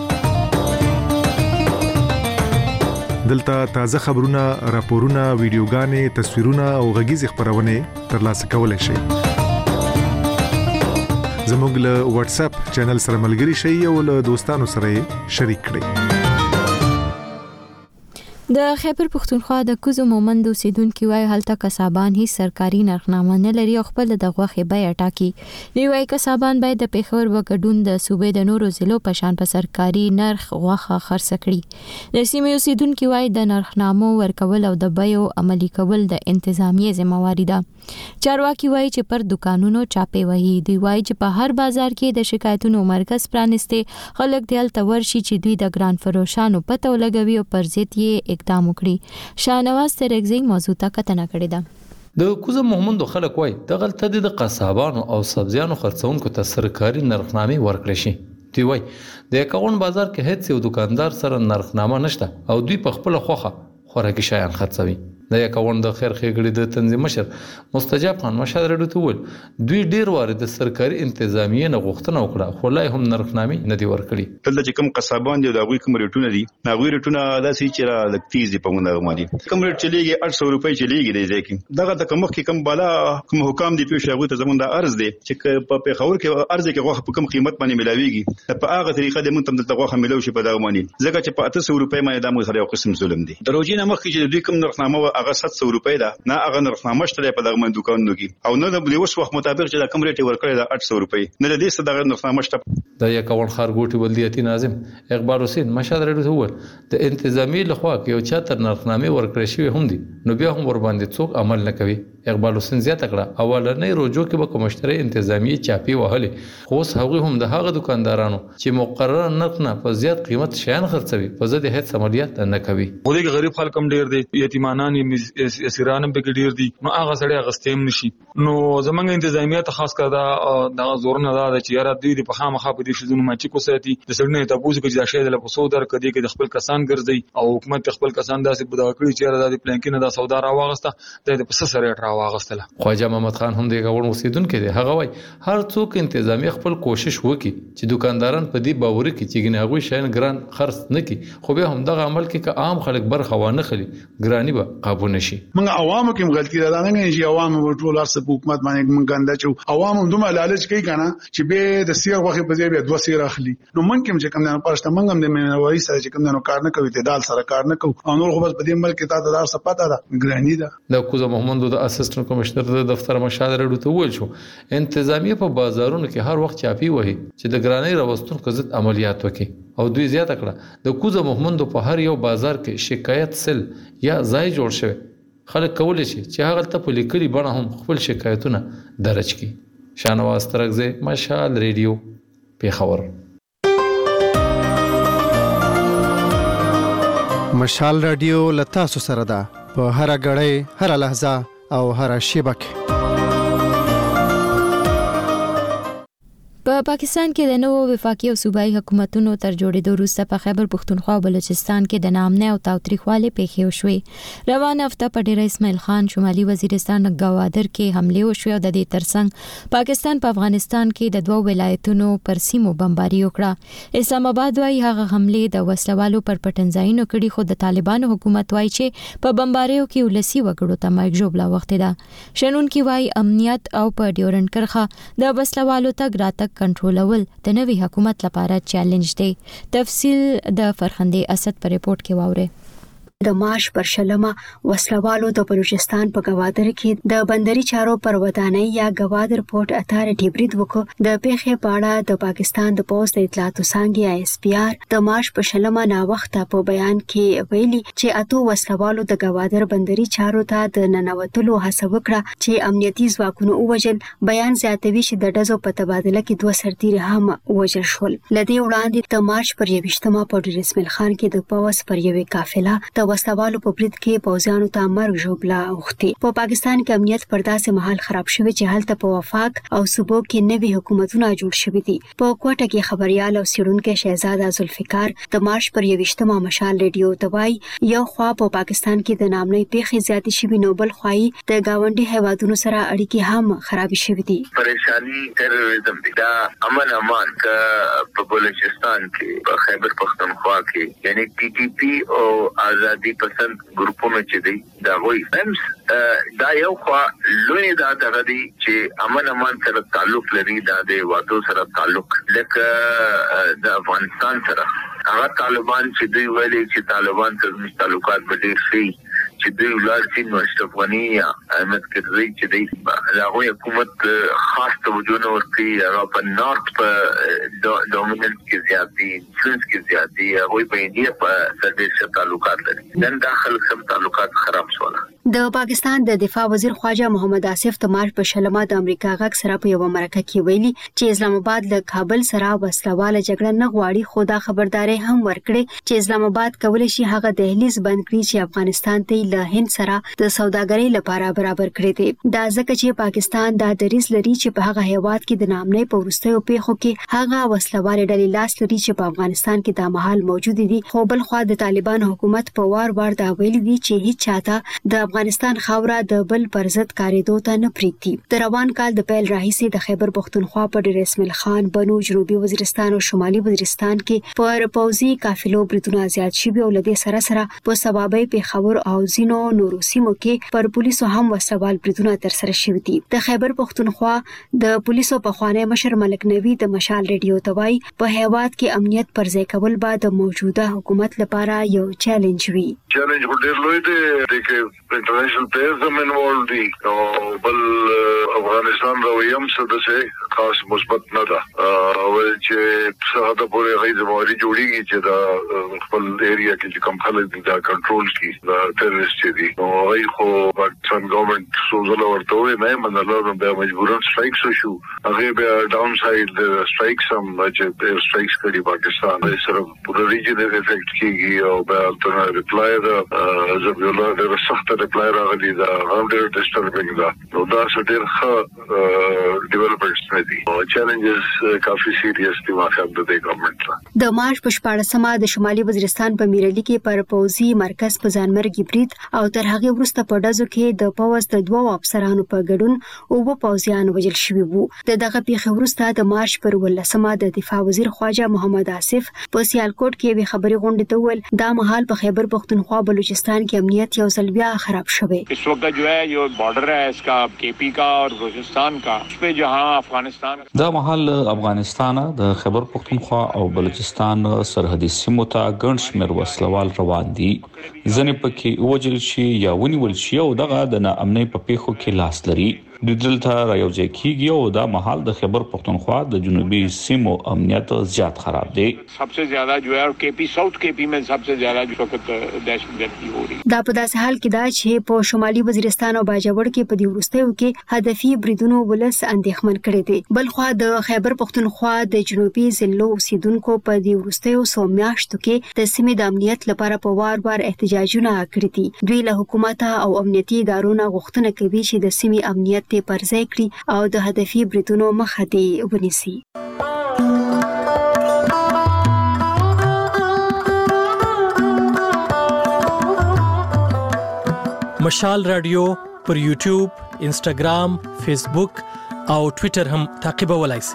دلته تازه خبرونه، راپورونه، ویډیوګانې، تصویرونه او غږیز خبرونه ترلاسه کولای شئ. زموږ له واتس اپ چینل سره ملګري شئ او له دوستانو سره شریک کړئ. د خیبر پختونخوا د کوزو مومند اوسیدونکو وای هلته کسابان هیڅ سرکاري نرخنامه نه لري او خپل د غوښه بیه ټاکي. دی وای کسابان باید د پیښور وګډون د صوبې د نورو ضلعو په شان په سرکاري نرخ غوښه خرڅ کړي. د سیمې اوسیدونکو وای د نرخنامو ورکول او د بیو عملی کول د انتظامیه ذمہواری ده. چارواکي وای چې پر دکانونو چاپې وهي. دی وای چې په هر بازار کې د شکایتونو مرکز پرانسته خلک د هلته ورشي چې دوی د ګران فروشانو پته ولګوي او پر ضد یې اقدام وکړي. شاهنواز ترغزی موضوع ته کتنه کړې ده. د کوزه محمد خلک وای د غلطه د قصابانو او سبزیانو خرڅونکو ته سرکاري نرخنامې ورکړي شي. دی وای د اکاون بازار کې هیڅ یو دکاندار سره نرخنامه نشته او دوی په خپل خوخه خوراکي شیان خرڅوي. د اکاون د خیر خېګړې د تنظیم مشر مستجاب خان مشال رډو ته ول دوی ډیر واره د سرکاري انتظامیه نه غوښتنه وکړه خو لای هم نرخنامې نه دی ورکړي. دلته چې کوم قصابان دي دا غوي کوم ریټونه دي هغه ریټونه داسې چې را لکتیز دي په موږ باندې کوم ریټ چلیږي 800 روپۍ چلیږي دی ځکه دغه د کوم کې کوم بالا کوم حکام دي پیښه غوته زمون د ارز دي چې په پیښور کې ارز کې غوښه په کوم قیمت باندې ملاويږي په هغه طریقه د مونږ ته غوښه ملو شي په دغه باندې ځکه چې په 800 روپۍ باندې د موږ سره یو قسم ظلم دي. دروژینه مخکې چې دوی کوم نرخنامه هغه 700 روپۍ نه هغه نرخنامه شته په دغه من دکانونو کې او نه د بلیوس وخت مطابق چې د کم ریټ ورکړی د 800 روپۍ نه د دې څخه دغه نرخنامه شته. د یکاون خارګوټي ولدیاتي ناظم اقبال حسین مشال رډو ول د انتظامی لخوا کې یو چاتر نرخنامه ورکړی شوی هم دي نو بیا هم ور باندې څوک عمل نه کوي. اقبال حسین زیاته کړه اولنې روجو کې به کومشتري انتظامی چاپی وهله خو هغه هم د هغه دکاندارانو چې مقرره نرخ نه په زیات قیمت شیان خرڅوي په زده هیڅ عملیات نه کوي. ولې غریب خلک هم ډیر دي یتیمانان اسیران هم به ډیر دي نو هغه سړی غستیم نشي نو زمونږ انتظامیه ته خاص کړه دا زور نه دا چې یاره دوی په خامخا په دې شزونو ماچی کو ساتي د سړنه ته بوزي چې دا شی د لپسو در کدي کې د خپل کسان ګرځي او حکومت خپل کسان داسې بدا کړی چې یاره د پلان کې نه دا سودا راوغسته د پس سره راوغستله. خواجه محمد خان هم د غوړ اوسیدونکو دی هغه وای هر څوک انتظامی خپل کوشش وکي چې دکانداران په دې باور کې چې ګناغوي شین ګران خرڅ نکي خو به هم دغه عمل کې که عام خلک برخه وانه خلی ګرانی به قابو نشي. موږ عوامو کې غلطي ده نه چې عوام ټول ارس په حکومت باندې موږ ګنده چې عوام هم دومره لالچ کوي کنه چې به د سیر وخت په ځای به دوه سیر اخلي نو موږ کوم چې کوم نه پرشته موږ هم د منوي سره چې کوم نه کار نه کوي ته دال سره کار نه کوي او نور خو بس په دې ملک ته د دار سپاته ده ګرانی ده. د کوزه محمد د اسسټنټ کمشنر د دفتر مشال رډو ته ویل شو انتظامیه په بازارونو کې هر وخت چاپی وهي چې د ګرانی راوستون قضت عملیات وکړي او دوی زیاته کړه د کوزه محمد په هر یو بازار کې شکایت سل یا ځای جوړ شوی خلک کولای شي چې هغه ته په لیکلي بڼه هم خپل شکایتونه درج کړي. شاهنواز ترغزی مشال ریډیو پیښور. مشال رادیو لتا سره ده په هر غړې هر لحظه او هر شیبه کې. په پاکستان کې د نوو وفاقي او صوبایي حکومتونو تر جوړېدو وروسته په خیبر پښتونخوا او بلوچستان کې د ناامنۍ او تاوتریخوالي پیښې وشوې. روانه هفته په ډېر اسماعیل خان شمالي وزیرستان ګوادر کې حمله وشوه او د دې ترڅنګ پاکستان په افغانستان کې د دوه ولایتونو پر سیمو بمباري وکړه. اسلام آباد وايي هغه حمله د وسلوالو پر پټنځایونو کړي، خو د طالبانو حکومت وايي چې په بمباریو کې ولسی وګړو ته مرګ ژوبله وخت ده. شنونکي وايي امنیت او په ډیورنډ کرښه د وسلوالو تګ راتګ کنټرولول د نوي حکومت لپاره چیلنج دی. تفصیل د فرخندې اسد په ریپورت کې واورئ. د مارچ پر شلمه وسلوالو د بلوچستان په ګوادر کې د بندري چارو پر ودانۍ یا ګوادر پورت اتارټي برید وکړ. د پیښې په اړه د پاکستان د پوز د اطلاعاتو څانګې ISPR د مارچ په شلمه نا وخته په بیان کې ویلي چې اتو وسلوالو د ګوادر بندري چارو ته د ننوتلو هڅه وکړه چې امنیتي ځواکونو ووجل. بیان زیاتوي چې د ډزو په تبادله کې دوه سرتیري هم ووجل شول. لدې وړاندې د مارچ پر 21مه په ډیر اسماعیل خان کې د پوز پر یوې قافله د وسلوالو په برید کې پوځیانو ته مرګ ژوبله اوښتې. په پاکستان کې امنیت پر داسې مهال خراب شوی چې هلته په وفاق او صوبو کې نوي حکومتونه جوړ شوي دي. په کوټه کې خبريال او سیړونکو شهزاده ذوالفقار د مارچ پر 21مه مشال ریډیو ته وایي یو خوا په پاکستان کې د نامنۍ پیښې زیاتې شوي، نو بل خوا د گاونډي هیوادونو سره اړیکې هم خراب شوي دي. پریشانی تروریزم دی، دا امن امان په بلوچستان کې په خیبر پختونخوا کې یعنی TTP او آزادی پسند ګروپونو چې دی دا وایي دا یو خوا لوی دا دغه دی چې امن امان سره تعلق لري، دا د وادو سره تعلق لکه د افغانستان سره. هغه طالبان چې دوی ویلي چې طالبان سره تعلقات به ډېر شي، چې دوی ولر سین اشرف غنی یا احمد کرزی چې دی هغه حکومت خاص توجه ورکړي، هغه په نارت په ډومیننس کې زیات دي، انفلوئنس کې زیات دي، هغه په انډیا په سره تعلقات لري. نن داخل سم تعلقات خراب شول. د پاکستان د دفاع وزیر خواجه محمد آصف د مارچ په شلمه د امریکا غږ سره په یو مرکه کې ویلي چې اسلام آباد له کابل سره وسلواله جګړه نه غواړي، خو دا خبرداري هم ورکړي چې اسلام آباد کولی شي هغه دهلیز بند کړي چې افغانستان ته له هند سره د سوداګرۍ لپاره برابر کړي دي. دا ځکه چې پاکستان دا دریځ لري چې په هغه هیواد کې د نامنۍ په وروستیو پیښو کې هغه وسلواله ډلې لاس لري چې په افغانستان کې د مهال موجود دي. خو بل خوا د طالبان حکومت په وار دا ویلي دي چې هیڅ چاته د افغانستان خاوره د بل پر ضد کاریدو ته نه پریږدي. د روان کال د پیل راهیسې د خیبر پښتونخوا په ډیر اسماعیل خان، بنو، جنوبي وزیرستان او شمالي وزیرستان کې پر پوځي قافلو بریدونه زیات شوي او لدې سره سره په سبابي پیښور او ځینو نورو سیمو کې پر پولیسو هم وسوال بریدونه ترسره شوي دي. د خیبر پښتونخوا د پولیسو په خوانی مشر ملک نوی د مشال ریډیو ته وایي په هیواد کې امنیت پر ځای کول به د موجوده حکومت لپاره یو چیلنج وي. چیلنج ډېر لوی دی چې انټرنیشنل پلیئرز هم انوالو دي او بل افغانستان رویم څه د خاص مثبت نه ده او چې څه د پوره غي زمواري جوړیږي چې دا خپل ایریا کې چې کم خلک دا کنټرول کی دا ټیرریست دي او غي خو پاکستان ګورنمنت سوزل ورته وي نه منلو به مجبورن سټرایکس شو هغه به ډاون ساید سټرایکس هم چې سټرایکس کړي پاکستان سره پوره ریجن افیکټ کیږي او به تر ریپلای دا زبیولا د سخت ریپلای راغلی دا هم ډېر ډیسټربینګ دا نو دا ډېر ښه ډیولپمنټس دي او چیلنجز کافي سیریس دي واخا د ګورنمنت. د مارچ په 14مه د شمالي وزیرستان په میرلی کې پر پوځي مرکز په ځانمرګي برید او تر هغه وروسته په ډزو کې د پوز د دوه افسرانو په ګډون او پوځیان وژل شوي وو. دغه پیښه وروسته د مارچ پر 18مه د دفاع وزیر خواجه محمد آصف په سیالکوټ کې وی خبري غونډه ته ویل دا مهال په خیبر پختونخوا بلوچستان کې امنیت یو ځل بیا خراب شوی. इस वक्त जो है जो बॉर्डर है इसका केपी का और बलूचिस्तान का इस पे जहां अफगानिस्तान دا محل افغانستان د خیبر پختونخوا او بلوچستان سرحدي سیمو ته ګڼ شمېر وسلوال روان دي. ځنې پکې وژل شي یا ونیول شي او دغه د ناامنۍ په پیښو کې لاس لري. د دلته رايوځي کیږي او دا محل د خیبر پختونخوا د جنوبي سیمو امنیت زیات خراب دی. सबसे ज्यादा जो है और केपी साउथ केपी में सबसे ज्यादा जो वक्त दहशतगर्दी हो रही دا په داسې حال کې دا چې په شمالي وزیرستان او باجوړ کې په دې وروستیو کې هدفي بریدونو ولس اندېښمن کړي دي. بل خو د خیبر پختونخوا د جنوبي ضلعو اوسیدونکو په دې وروستیو څو میاشتو کې د سیمې د امنیت لپاره په وار احتجاجونه کړي دي. دوی له حکومت او امنیتي ادارو غوښتنه کوي چې د سیمې امنیت مرستې پر ځای کړي او د هدفي بریدونو مخه دې ونیسي. مشال رادیو پر یوټیوب، انسټاګرام، فیسبوک او ټوئیټر هم تعقیبولای شئ.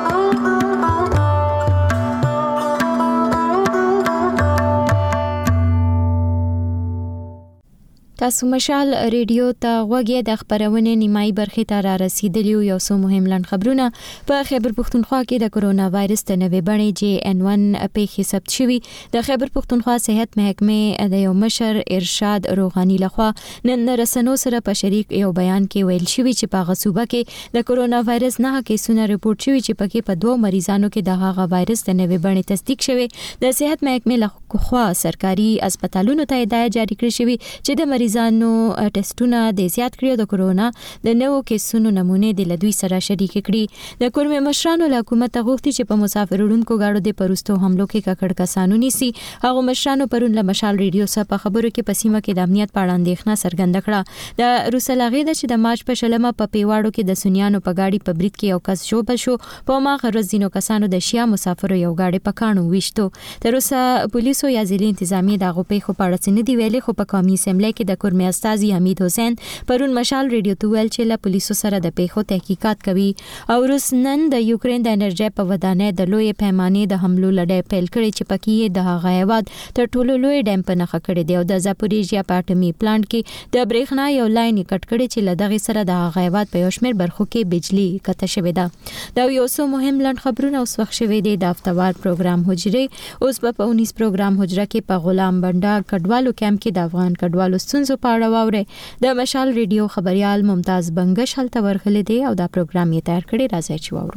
تاسو مشال ریډیو ته غوږی د خبرونه نیمای برخه ته را رسیدلی یو څو مهم لاند خبرونه. په خیبر پختونخوا کې د کرونا وایرس د نوې بڼې JN1 پیښې ثبت شوي. د خیبر پختونخوا صحت محکمې د یو مشر ارشاد روغانی لخوا نن رسنو سره په شریک یو بیان کې ویل شوی چې په غصوبه کې د کرونا وایرس نه کیسونه ریپورت شوي چې پکې په 2 مریضانو کې د هغه وایرس د نوې بڼې تصدیق شوی. د صحت محکمې لخوا سرکاري هسپتالونو ته هدایت جاری کړی شوی چې د مریضانو ټیسټونه د زیات کړیو د کرونا د نوو کیسونو نمونه د لدوی سره شریک کړي. د کورمې مشرانو له حکومت غوښتي چې په مسافر وړونکو گاډو د پروستو حملو کې ککړ کسانو نیسي. هغه مشرانو پرون له مشال ریډیو سره په خبرو کې په سیمه کې د امنیت په اړه اندېښنه څرګنده کړه. د روسلاغې د چې د مارچ په شلمه په پیواړو کې د سنیانو په گاډي په برید کې یو کس جوړ شو. په ما غرضینو کسانو د شیا مسافرو یو گاډي په کانو وشتو. تر اوسه پولیسو یا ځلې انتظامی د غوپې خو په اړه نه دی ویلي، خو په قومي اسمبلی کې د کورمې استاذ حمید حسین پرون مشال ریډیو ته ویل چې له پولیسو سره د پیښو تحقیقات کوي. او روس نن د یوکرين د انرژي په ودانۍ د لوی پیمانه د حملو لړۍ پیل کړي چې پکې د هغه هیواد تر ټولو لوی ډیم په نخښه کړي دی او د زاپوریژیا په اټومي پلانټ کې د برېښنا یو لاین کټ کړي چې له دغه سره د هغه هیواد په یوشمیر برخو کې بجلی کته شوې ده. دا یو څو مهم لاند خبرونه اوس وخت شوې دي د هفتوار پروګرام حجره. اوس په 19 پروګرام حجره کې په غلام بنډا کډوالو کیمپ کې د افغان کډوالو ستونزو په اړه واوري. د مشال ریډیو خبريال ممتاز بنگش هلته ورغلي دي او دا پروګرام یې تیار کړی. راځي چې واورو.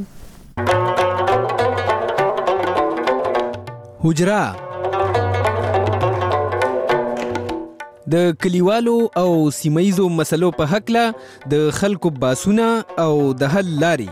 حجره د کلیوالو او سیمایزو مسلو په حق له د خلکو باسونه او د حل لاري.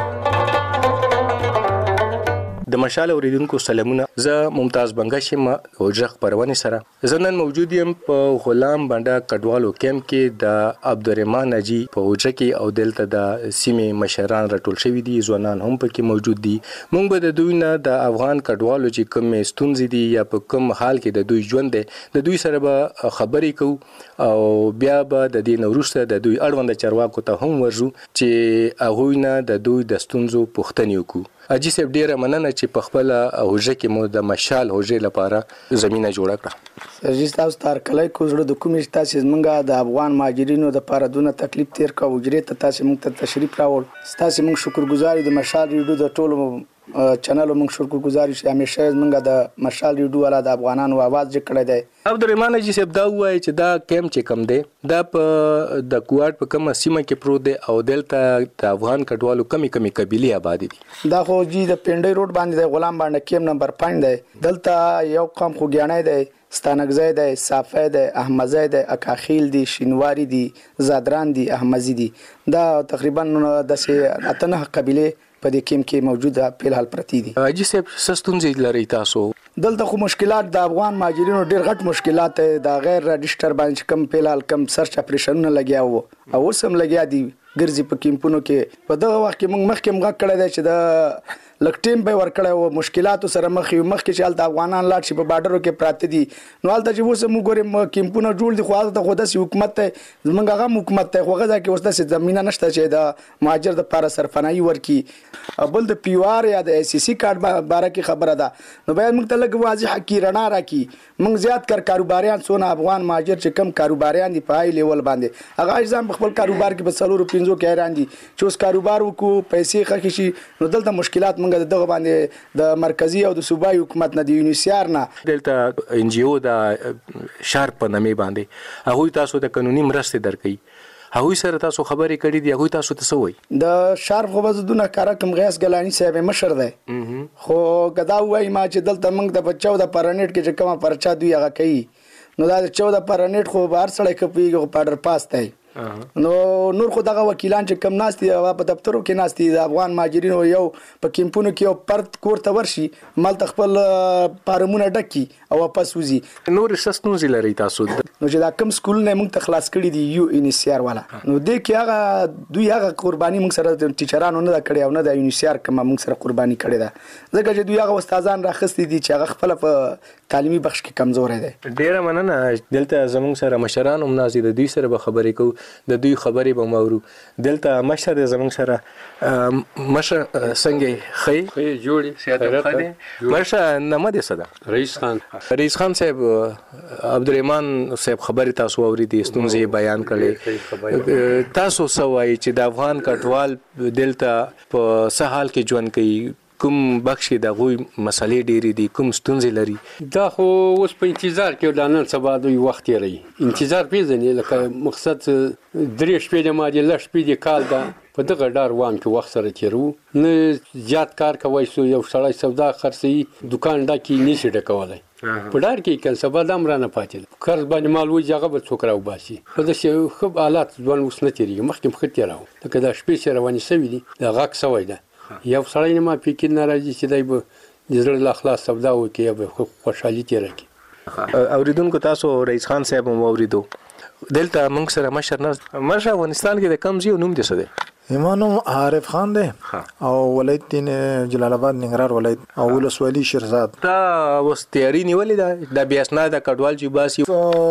د مشال اوریدونکو سلامونه. زه ممتاز بنگش ما اوجه خبرونه سره زنن موجود یم په غلام بنډا کډوالو کیمپ کې د عبدالرحمن نجی په اوجه کې او دلته د سیمې مشران راټول شوی دي، ځوانان هم پکې موجود دي. موږ به د دوی نه د افغان کډوالو چې کوم ستونزې دي یا په کوم حال کې د دوی ژوند دی د دوی سره به خبرې کوو او بیا به د دې نورسته د دوی اړوند چارواکو ته هم ورجو چې هغه نه د دوی د ستونزو پوښتنه وکړو. اجي سب ډیره مننه چې په خپل هوجه کې مو د مشال هوجه لپاره زمينه جوړه کړه. سرجیت تاسو تار کله کو زړه د کومې تاسو زمونږه د افغان مهاجرینو د لپاره دونه تکلیف تیر کا وجري ته تاسو موږ ته تشریف راوړ. تاسو موږ شکرګزار د مشال ریډیو د ټولو چینل موږ شکرګزار یو همیشه موږ د مشال ریډیو والا د افغانانو आवाज جوړ دی. عبدالرحمن جی صاحب دا وایي چې دا کیمپ چې کم دی دا په د کوارټ په کومه سیمه کې پروت دی او دلته د افغان کډوالو کمی قبيله آبادی دي. دا خو جی د پنډي روډ باندې د غلام باندې کیمپ نمبر 5 دی. دلته یو قوم خو ګیانای دی، ستانګزای دی، صافی دی، احمدزای دی، اکاخیل دی، شینواری دی، زادران دی، احمدزی دی. دا تقریبا د سه اتنه قبيله په دې کیمپ کې موجوده په حال پرتی دي. اجي صاحب سستونځي لري تاسو؟ دلته خو مشکلات د افغان مهاجرینو ډېر غټ مشکلات د غیر رجسٹر باندې کم په حال کم سرچ اپریشنونه لګیا وو او سم لګیا دي ګرځي په کیمپونو کې. په دغه وخت کې موږ مخکې موږ کړی دی چې د لکټیم به ور کړی او مشکلاتو سره مخ کې چې د افغانان لاړ شي په بارډرو کې پراته دي. نو هلته چې اوس موږ ګوریم کیمپونه جوړ دي خو هلته خو داسې حکومت ته زمونږ هغه حکومت ته خو هغه ځکه اوس داسې زمینه نشته چې د مهاجر د لپاره سرفنایي ورکړي. بل د پیوار یا د SCC کارت باره کې خبره ده نو باید موږ ته لږ واضح حقي رڼا راکړي. موږ زیات کاروباریان څونه افغان مهاجر چې کم کاروباریان دي په هاي لیول باندې هغه ځان په خپل کاروبار کې په 4 5 کې راندي چې اوس کاروبار وکړو پیسې خخې شي. نو دلته مشکلات موږ دغه باندې د مرکزی او د صوبایي حکومت نه دی یونیسیار نه دلته NGO د شارپ په نامه باندې هغه تاسو د قانوني مرسته درکې. هغه سره تاسو خبرې کړې دي هغه تاسو ته سوي د شارپ خو بزدونه کار کم غیاس ګلانی صاحب مشر دی خو کدا وای ما چې دلته موږ د بچو د پرنټ کې چې کومه پرچا دوی هغه کوي نو دا 14 پرنټ خو بهر سره کوي په پاډر پاس دی نو نور خو دغه وکیلان چې کم ناستي په دفترو کې ناستي د افغان مهاجرینو یو په کیمپونو کې یو پرد کور ته ورشي مال خپل فارمونه ډکی او واپس وزي. نور سستون زلري تاسو نو چې دا کم سکول نه موږ ته خلاص کړی دی یو ان سی آر والا نو دې کې هغه دوی هغه قرباني موږ سره د ټیچرانو نه کړی او نه د یو ان سی آر کوم موږ سره قرباني کړی ده ځکه چې دوی هغه استادان راخستي دي چې هغه خپل په تعلیمي بخش کې کمزور دي. ډیره مننه. دلته زموږ سره مشران هم نازي د دوی سره به خبرې کوو د دوی خبرې به مورو. دلته مشر زموږ سره مشر څنګه خي جوړي سیادت خدي مشر نامه دې صدا رئیس خان صاحب عبدالرحمن صاحب خبرې تاسو اوریدي ستونزې بیان کړي تاسو سوای چې د افغان کډوال دلته په سهال کې ژوند کوي کوم بخش د غوي مسالې ډېری دي کوم ستونزې لري دا خو اوس په انتظار کې ولانن سبا دوی وخت لري انتظار پیژنې لکه مقصد درې شپې د ماده لښ شپې د کال دا په دغه ډار وام چې وخت سره تیرو نه زیات کار کوي سو یو سړی سودا خرڅي دکان ډکی نشي ډکولای په ډار کې کله سبا د امرانه پاتې قرض باندې مال وځي هغه به څوک راو باسي په دې خو حالات ځوان اوس نه تیری مخکې مخ تیراو لکه دا شپې سره ونی سوي دي دا غاک سوي ده یو سړی نه ما فکر نه راځي چې دای به د زړه له اخلاص سودا وکي یا به خوشحالي تیر کړي. اوریدونکو تاسو رئیس خان صاحب مو اوریدو دلته موږ سره مشر نه مشر افغانستان کې د کم ځای نوم دي څه دی ایمانو عارف خان دی او ولایت دین جلال آباد ننګرهار ولایت او ولسوالي شیرزاد. دا اوس تیاری نیولې ده د بیا اسناد د کډوال چې باسي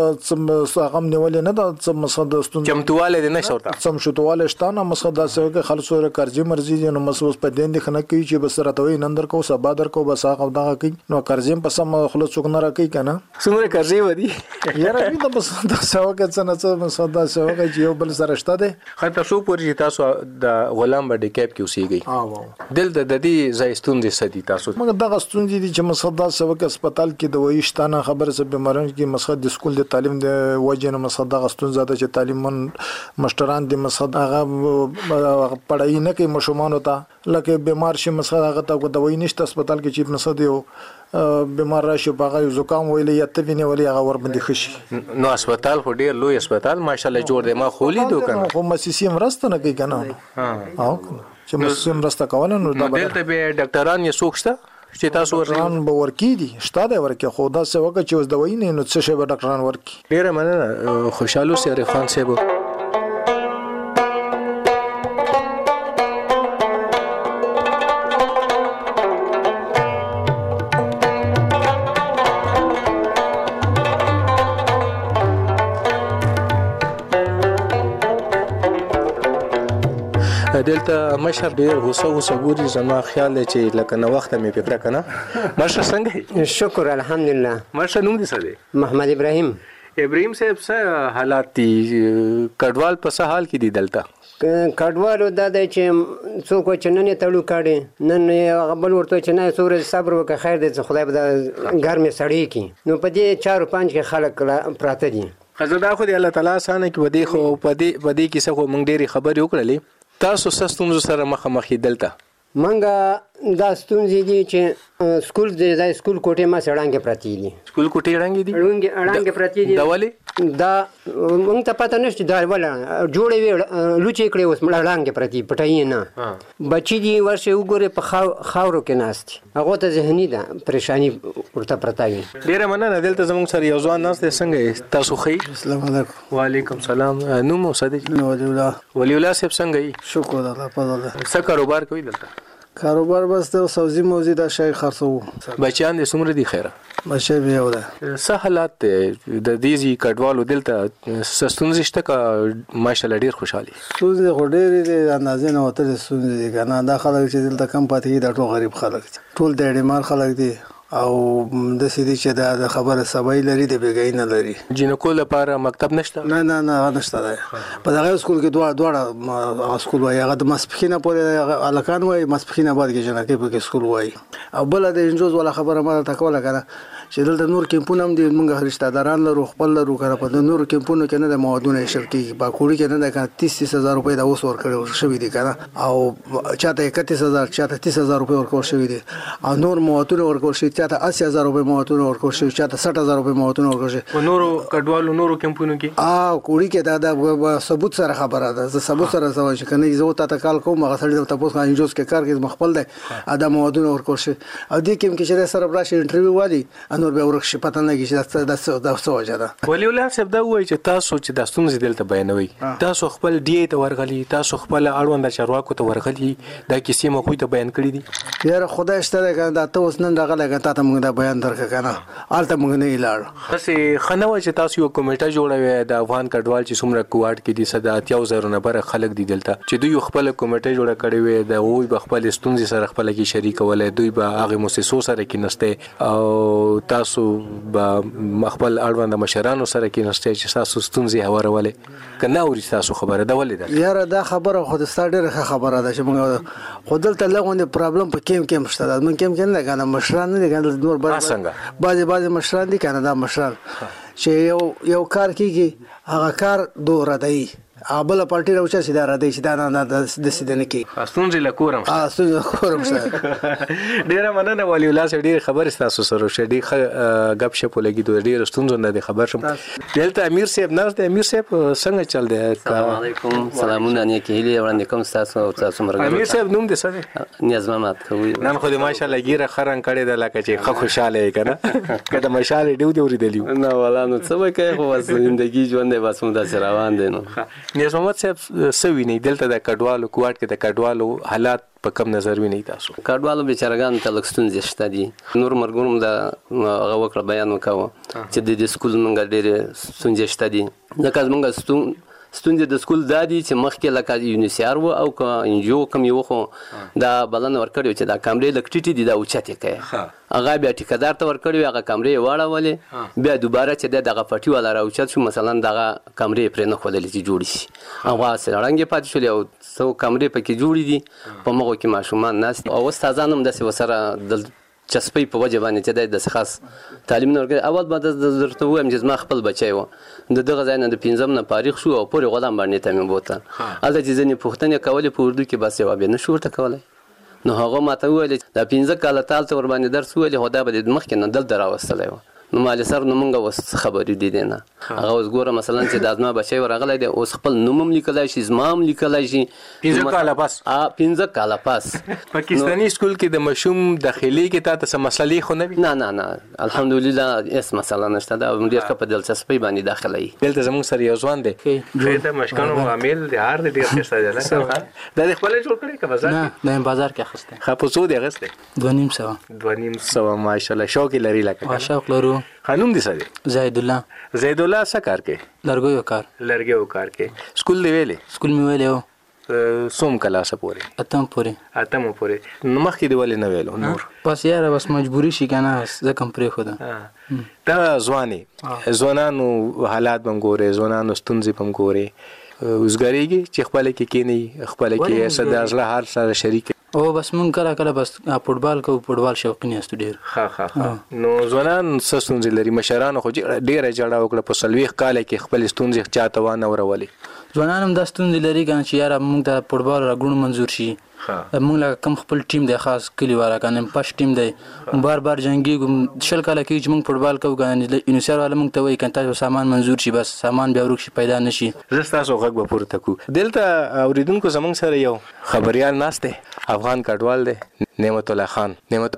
هغه نیولې نه ده څه مسله ستون چمتواله دي نشته ورته څه شتواله شتانه مسله دا څه کې خلک سره قرضې مرزي دي نو مسوس په دین دي خنه کوي چې بس راتوي نندر کو سبا در کو بس هغه دغه کوي نو قرضې په سم خلک څوک نه راکې کنه څومره قرضې ودی یاره دا بس دا څه وکړه څه نه مسله دا څه وکړه چې یو بل سره شته ده خاطر شو پورې تاسو د غلام باندې کیپ کې اوسېږي دلته د دې زایستون دي سدي تاسو موږ دغه ستونزې دي چې مسله سبق هسپتال کې د وایي شتانه خبره سره بیمارانو کې مسله د سکول د تعلیم د وجه نه مسله دغه ستونزه ده چې تعلیم مشتران د مسله هغه پړای نه کوي مشومان ته لکه بیمار شي مسله هغه ته د وایي نشته هسپتال کې چې مسله دی بیمار راشي باغه زکام ویلې یا تبینه ولې هغه ور باندې خشي نو هسپتال خو ډیر لوی هسپتال ماشاءالله جوړ دی ما خولي دوکانه خو مسیسي مرسته نه کوي کنه چې مسیم راسته کول نو دا دلته به ډاکټران یې سوکشته چې تاسو وران به ورکی دي شته دا ورکی خو دا څه وکړي چې اوس د وینې نو څه شی به ډاکټران ورکی. ډیره مننه خوشاله سي عارف خان صاحب. دلته مشر ډیر غوسه ګوري زما خیال چې لکه نو وخت مې فکر کنه مشر څنګه شکر الحمدلله مشر نوم دې څه دی محمد ابراهیم صاحب څه حالات دي کډوال په څه حال کې دي دلته کډوالو دا دی چې څوک چې نن یې تړو کاړي نن هغه بل ورته چې نه سورې صبر وکړه خیر دی چې خدای به دا ګرمې سړی کړي نو په دې 4-5 کې خلک پراته دي خزدا خو دې الله تعالی سانه کې ودی خو په دې کې څه خو مونږ ډېری خبرې وکړلې تاسو ستونزو سره مخامخ دلته منګه دا ستونزې دي چې سکول د سکول کوټې ما سړانګې پراتی دي سکول کوټې اړانګې دي اړانګې پراتی دي دا ولې دا موږ ته پته نشته دا ولا جوړې وي لوچې کړې اوس اړانګې پراتی پټای نه بچی دي ورشه وګوره په خاورو کې ناست هغه ته ذهني ده پریشانی ورته پرتاوي. ډیره مننه دلته زموږ سره یو ځوان ناست څنګه تاسو خی السلام علیکم. وعلیکم السلام. نو مو صدیق ولی الله صاحب څنګه شکر الله پدله څه کاروبار کوي دلته کاروبار بس د سبزی موزي د شای خرڅو بچیان د سمره دي خیره بچي به یو ده څه حالات د دیزي کډوالو دلته سستونز شته کا ماشاءالله ډیر خوشحالي سوز د غډېری د اندازې نه وته سوز دي کنه دا خلک چې دلته کم پاتې دي ټول غریب خلک ټول د اړمار خلک دي او د سړي چې د خبره سبای لري د بیګای نه لري جنکو لپاره مکتب نشته نه نشته ده په دغه سکول کې دوه سکول وای هغه د مسپخینه پورې الکان وای مسپخینه بعد کې جنکه په سکول وای او بل د انجوز ولا خبره ما تکوله کنه چې دلته نور کیمپونه هم دي موږ رشتہ داران لرو خپل لرو کنه په نور کیمپونو کې نه د موادونه شرکي با کوړي کې نه د 30000 روپۍ د اوس ورکړل شوې دي کنه او چاته 31000 چاته 30000 روپۍ ورکول شوې دي او نور موادونه ورکول شوې چاته 80000 روپۍ موتونه ورکول شي چاته 60000 روپۍ موتونه ورکول شي په نورو کډوالو نورو کمپونو کې کوړي کې دا ثبوت سره خبره ده زه ثبوت سره سوال شي کنه زه ته کال کوم هغه سړی ته پوښتنه انجوز کې کار کې مخبل دی ادا موتونه ورکول شي او دې کې چې سره براشي انټرویو وادي انور به ورخ پته نه کیږي دا څه وجه ده ولی الله صاحب دا وایي چې تاسو چې د ستونزې دلته بیانوي تاسو خپل ډي ته ورغلي تاسو خپل اړوند چارواکو ته ورغلي دا کیسې مو خو ته بیان کړی دي یاره خدای شته کنه دا ته اوس نن راغلی کنه ته موږ دا بیان درک کنه آلته موږ نه لاړ بس خنوه چې تاسو یو کمیټه جوړوي د افغان کډوال چې څومره کوارډ کې دي صدا 80000 نه بره خلک دي دلته چې دوی خپل کمیټه جوړه کړې وي د وای په خپل ستونزې سره خپل کې شریک ولې دوی به هغه مؤسسو سره کې نسته او تاسو به خپل اړوند مشرانو سره کې نسته چې تاسو ستونزې اورولې کنه اوري تاسو خبره ده ولې ده یاره دا خبره خو د ډېره خبره ده چې موږ خو دلته لغونې پرابلم په کیم شته ده من کیم نه کنه مشران نه دي کنه نور بعضې مشران دي کنه دا مشران چې یو کار کیږي هغه کار دوه ردی بل پارټي راوچا سیده را دی چې دا نه د سیده نه کی ستونزې لکورم ډیره مننه ولی الله سره ډیره خبر تاسو سره شه ډیره غب شپ لګي دوه ډیره ستونزې نه خبر شم دلته امیر صاحب نه د امیر صاحب څنګه چل دی السلام علیکم سلامونه نه کېلی وړاندې کوم تاسو او تاسو مرګ امیر صاحب نوم دې څه نیاز محمد کوي نن خو دې ماشاءالله ګیره خرن کړي د لکه چې خو خوشاله کنه کله مشاله ډیو دی ورېدلی نه ولا نو څه وکړي خو زندگی ژوند دی بس موږ د روان دي نو نیاز محمد صاحب سوي نه دلته د کډوالو کوارټ کې د کډوالو حالات په کم نظر ویني تاسو کډوالو بیچارهګان ته لږ ستونزې شته دي نور مرګونم د هغه وکړه بیان وکاوه چې د سکول منګه ډېرې ستونزې شته دي ځکه موږ ستونزې د سکول دا دي چې مخکې لکه یونیسیار و او که انجیو کوم یو خو دا بلنه ورکړی چې دا کمرې لږ ټیټې دي دا اوچتې کوي هغه بیا ټیکهدار ته ورکړی هغه کمرې یې واړولې بیا دوباره چې دی دغه پټي والا راوچت شو مثلا دغه کمرې پرې نه ښودلې چې جوړې شي هغه هسې ړنګې پاتې شولې او څو کمرې پکې جوړې دي په مغو کې ماشومان ناست او استادان هم داسې ورسره چسپۍ په وجه باندې چې دی داسې خاص تعلیم نه ورکوي اول به درته ووایم چې زما خپل بچی و د دغه ځای نه د 5 نه فارغ شو او پورې غلام باندې ته مې بوته هلته چې ځینې پوښتنې کولې په اردو کې بس جواب یې نه شو ورته کولی نو هغه ماته وویل دا 15 کاله تا هلته ورباندې درس وویلې خو دا به د مخکې نه دلته راوستلی و نو مالې سر نو مونږ اوس خبرې دي نه هغه اوس ګوره مثلا چې دا زما بچی ورغلی دی اوس خپل نوم هم لیکلی شي زما هم لیکلی شي 15 کاله پس 15 کاله پس پاکستاني سکول کې د مشوم داخلي کې تاسو څه مسلې خو نه وي نه الحمدلله اس مسله نشته دا ډېر ښه په دلچسپۍ باندې داخله یي دلته زموږ سره یو ځوان دی د مشکانو عامل د هر ډېر ښه دی نه دا د خپل جوړ کړی که بازار نه د بازار کې اخسته خپل څو دی اخسته 2.5 ماشاءالله شوق لري لکه شوق لرو خانوم دي سره زید الله څه کار کوي لرګیو کار کې سکول دی ویلې سکول می ویلې سوم کلاسه پورې اتم پورې نو مخکې دی ولې نه ویلو نور بس یاره بس مجبوری شي کنه ځکه پرې خو ده دا ځوانانو حالات بم ګوري ځوانانو ستونزې بم ګوري وزګریږي چې خپل کې کینی خپل کې صدا ځله هر سره شریک او بس مونږ کله بس فوټبال شوقین یاست ډیر نو ځوانان ستونزې لري مشرانو خو ډیره جړه وکړه په سلويخ کال کې خپل ستونزې چاته وانه ورولې ځوانان هم دا ستونزې لري کنه چې یاره مونږ ته فوټبال راګونو منزور شي مونږ لا کم خپل ټیم دی خاص کلی والا کنه پښ ټیم دی بار جنگي شل کاله کې چې مونږ فوټبال کوو کنه یونیسیار والا مونږ ته وایي کنه تاسو سامان منزور شي بس سامان بیا ورک شي پیدا نشي زه تاسو غږ به پورته کو دلته اوریدونکو زمونږ سره یو خبريال ناشته افغان کډوال دی نعمت الله خان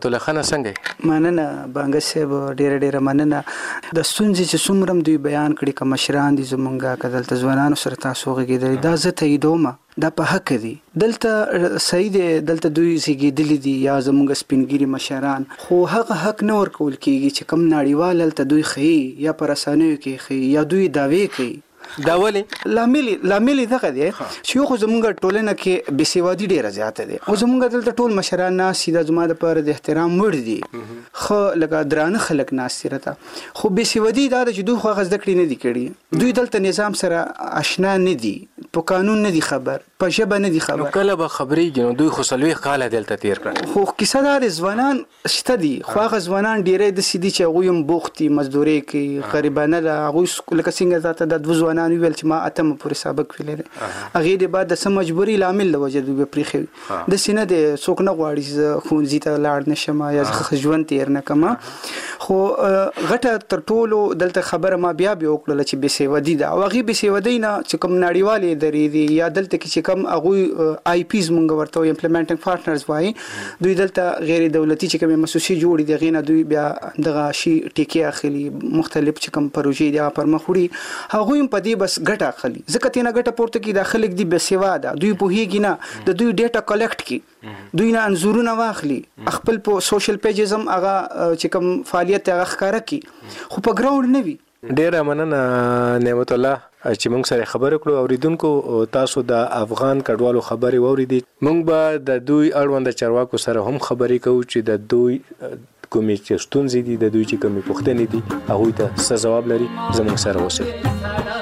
څنګه مننه بانګ صاحب ډیره مننه د ستونزې چې څومره دوی بیان کړي کوم مشران دي زمونږه کدلته ځوانانو سره تاسو غږیدل دا زه ته ایدومه دا په حق دي دلته صحیح دي دلته دوی سیګیدل دي یا زمونږ سپینګيري مشران خو هغه حق نه ورکول کیږي چې کم ناړیوال دلته دوی خي یا پر اسانیو کې خي یا دوی داوی کوي دا ولی لامل دغه دی چې یو خو زمونږ ټولنه کې بېسوادي ډیره زیاته ده او زمونږ دلته ټول مشران ناس سیده زما د پر د احترام وړ دي خو لکه درانه خلک ناس سره خو بېسوادي دا چې دوی خو غزد کړی نه دي کړی دوی دلته نظام سره آشنا نه دي په قانون نه دي خبر، په ژبه نه دي خبر. کله به خبرېږي نو دوی خو 40 کاله دلته تیر کړل. خو کیسه دا د ځوانان شته دي، خو هغه ځوانان ډېری داسې دي چې هغوی هم بوخت دي، مزدورۍ کوي، غریبانه ده. هغوی لکه څنګه ځاته د 2 ځوانان ویل چې ما 8 پورې سابق ویلی دی، هغې د بعد د څه مجبوري لامل د وجه دوی به پرېښوي. داسې نه دی څوک نه غواړي چې زه ښوونځي ته لاړ نه شم یا زه ښه ژوند تېر نه کړم. خو غټه تر ټولو دلته خبره ما بیا وکړله چې بېسوادي ده، او هغې بېسوادۍ نه چې کوم نړیوالې ادارې دي یا دلته کې چې کوم هغوی آی پیز مونږ ورته وایو امپلیمنټینګ پارټنرز وایي، دوی دلته غیر دولتي چې کومې مسوسې جوړې دي هغې نه دوی بیا دغه شي ټیکې اخلي، مختلف چې کوم پروژې دي هغه پر مخ وړي، هغوی هم په دې بس ګټه اخلي. ځکه ترېنه ګټه پورته کړي، دا خلک دي بېسواده، دوی پوهېږي نه، د دوی ډیټا کلیکټ کړي، دوی نه انځورونه واخلي، خپل په سوشل پیجز هم هغه چې کوم فعالیت هغه ښکاره کړي، خو په ګراوند نه وي. ډیره مننه نعمت الله چې موږ سره خبرې کړو. اوریدونکو تاسو د افغان کډوالو خبرې واوریدي. موږ به د دوی اړوند چارواکو سره هم خبرې کوو چې د دوی کومې چې ستونزې دي، د دوی چې کومې پوښتنې دي، هغوی ته څه ځواب لري. زموږ سره اوسئ.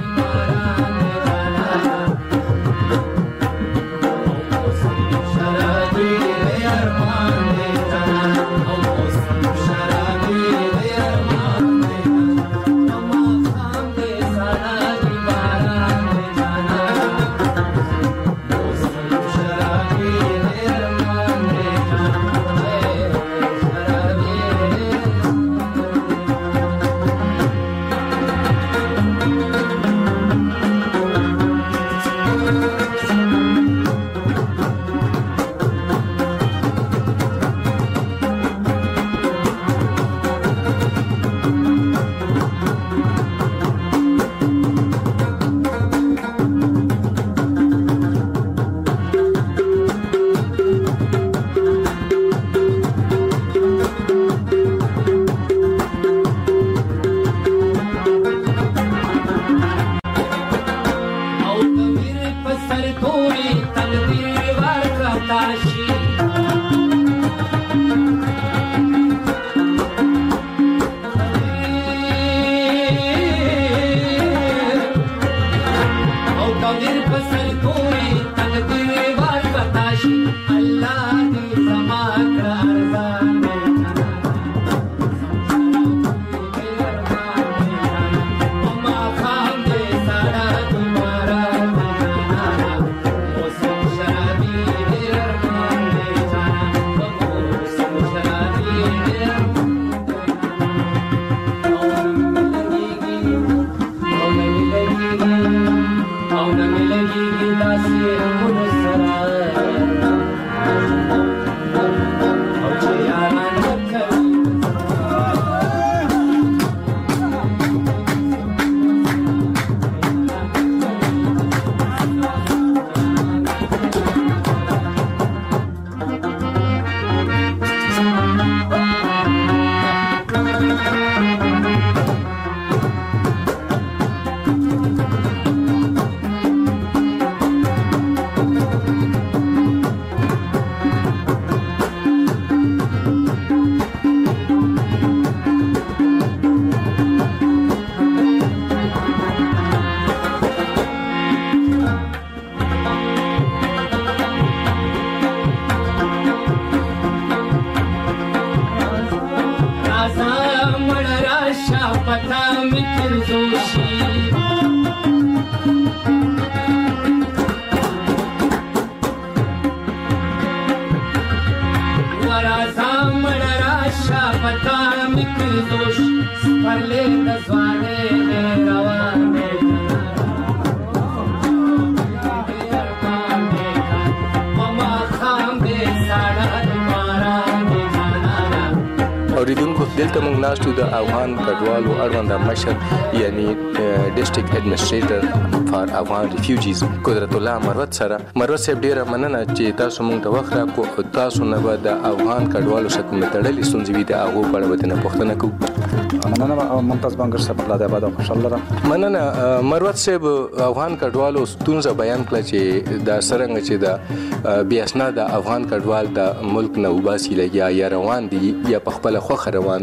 دلته موږ ناستو د افغان کډوالو اړوند مشر یعنی ډیسټریکټ اډمنسټریټر فار افغان ریفیوجیز قدرت الله مروت سره. مروت صاحب ډیره مننه چې تاسو موږ ته وخت راکړو. تاسو نه به د افغان کډوالو سره کومې تړلې ستونزې وي د هغو په اړه به نه پوښتنه کوو. مننه ممتاز بانګر صاحب، الله دې آباد او خوشحاله لره. مننه مروت صاحب. افغان کډوالو ستونزه بیان کړه چې دا څرنګه چې د بې اسناده افغان کډوال د ملک نه وباسي لګیا یا روان دي یا په خپله خوښه روان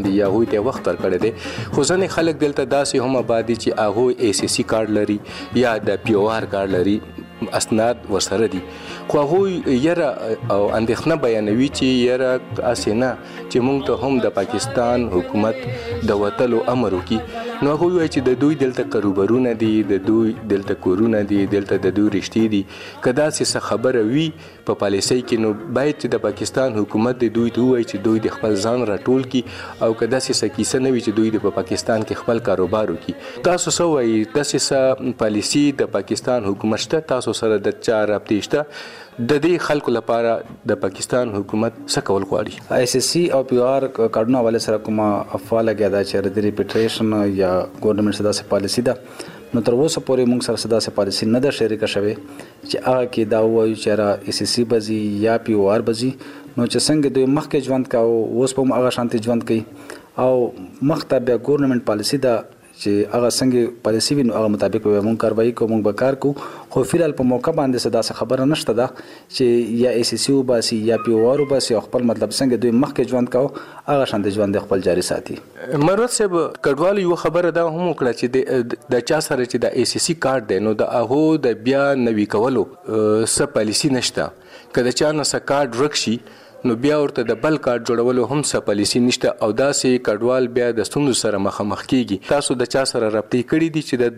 دي یا هغوی ته وخت ورکړی دی خو ځینې خلک دلته داسې هم آباد دي چې هغوی ACC کارډ لري یا د POR کارډ لري اسناد ورسره دي خو هغوی یره او اندېښنه بیانوي چې یره هسې نه چې موږ ته هم د پاکستان حکومت د وتلو امر وکړي نو هغوی وایي چې د دوی دلته کاروبارونه دي د دوی دلته کورونه دي دلته د دوی رشتې دي که داسې څه خبره وي په پالیسۍ کې نو باید چې د پاکستان حکومت د دوی ته ووایي چې دوی د خپل ځان راټول کړي او که داسې څه کیسه نه وي چې دوی په پاکستان کې خپل کاروبار وکړي تاسو څه وایي داسې څه پالیسي د پاکستان حکومت شته تاسو سره د چا رابطې شته د دې خلکو لپاره د پاکستان حکومت څه کول غواړي ICC او POR کارډونو حواله سره کومه افوا لګیا ده چې د ریپیټریشن یا ګورنمنت سره داسې پالیسي ده نو تر اوسه پورې موږ سره داسې پالیسي نه ده شریکه شوې چې هغه کې دا وایي چې را ICC بزي یا POR بزي نو چې څنګه دوی مخکې ژوند کاوه اوس په هغه شانتي ژوند کوي او مخته بیا ګورنمنت پالیسي ده چې هغه څنګه پالیسي وي نو هغه مطابق به موږ کاروایی کوو موږ به کار کوو خو فلحال په موقع باندې څه داسې خبره نشته ده چې یا ACC وباسي یا POR وباسي او خپل مطلب څنګه دوی مخکې ژوند کاوه هغه شانتي ژوند خپل جاري ساتي مروت صاحب کډوالو یو خبره دا هم وکړه چې د چا سره چې د ACC کارت دی نو د هغو د بیا نوي کولو څه پالیسي نشته که د چا نه څه کارت ورک شي نو بیا ورته د بل کارت جوړولو هم څه پالیسي نشته او داسې کډوال بیا د ستونزو سره مخامخ کیږي تاسو د چا سره رابطې کړې دي چې د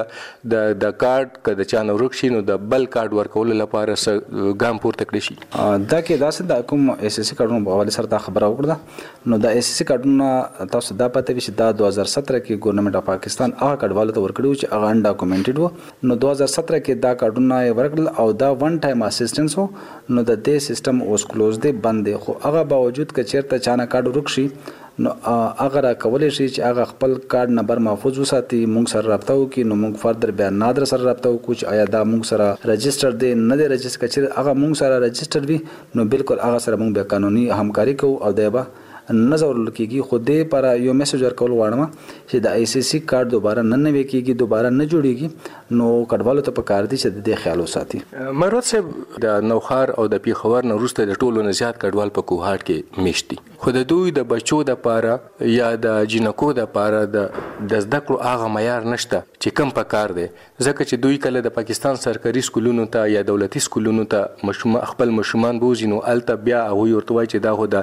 دوی د کارت که د چا نه ورک شي نو د بل کارت ورکولو لپاره ګام پورته کړی شي دا کې داسې د کوم ACC کارډونو په حواله سره دا خبره وکړه نو د ACC کارډونه تاسو دا پته وي چې دا 2017 کې ګورنمنت اف پاکستان هغه کډوالو ته ورکړو چې هغه انډاکومنټډ وو نو 2017 کې دا کارډونه ورکړل او دا ون ټایم اسسټنس وو نو د دې سیستم اوس کلوز دی دی خو هغه باوجود که چیرته چانه کارډ ورک شي نو هغه را کولی شي چې هغه خپل کارډ نمبر محفوظ وساتي موږ سره رابطه وکړي نو موږ فردر بیا نادر سره رابطه وکړو چې آیا دا موږ سره رجسټر دی نه دی رجسټر کچې هغه موږ سره رجسټر وي نو بالکل هغه سره موږ بیا قانوني همکاري کوو او دی به نظر لکېږي خو دې پر یو میسج ورکول غواړم چې د ICC کارت دوباره نه نوي کېږي دوباره نه جوړېږي نو کډوالو ته پکار دي چې د دې خیال وساتي مروت صاحب د نوخار او د پیښور نه وروسته د ټولو نه زیات کډوال په کوهاټ کې میشت دي خو د دوی د بچو د پاره یا د جنکو د پاره د زده کړو هغه معیار نشته چې کم پکار دی ځکه چې دوی کله د پاکستان سرکاري سکولونو ته یا دولتي سکولونو ته خپل ماشومان بوزي نو الته بیا هغوی ورته وایي چې دا خو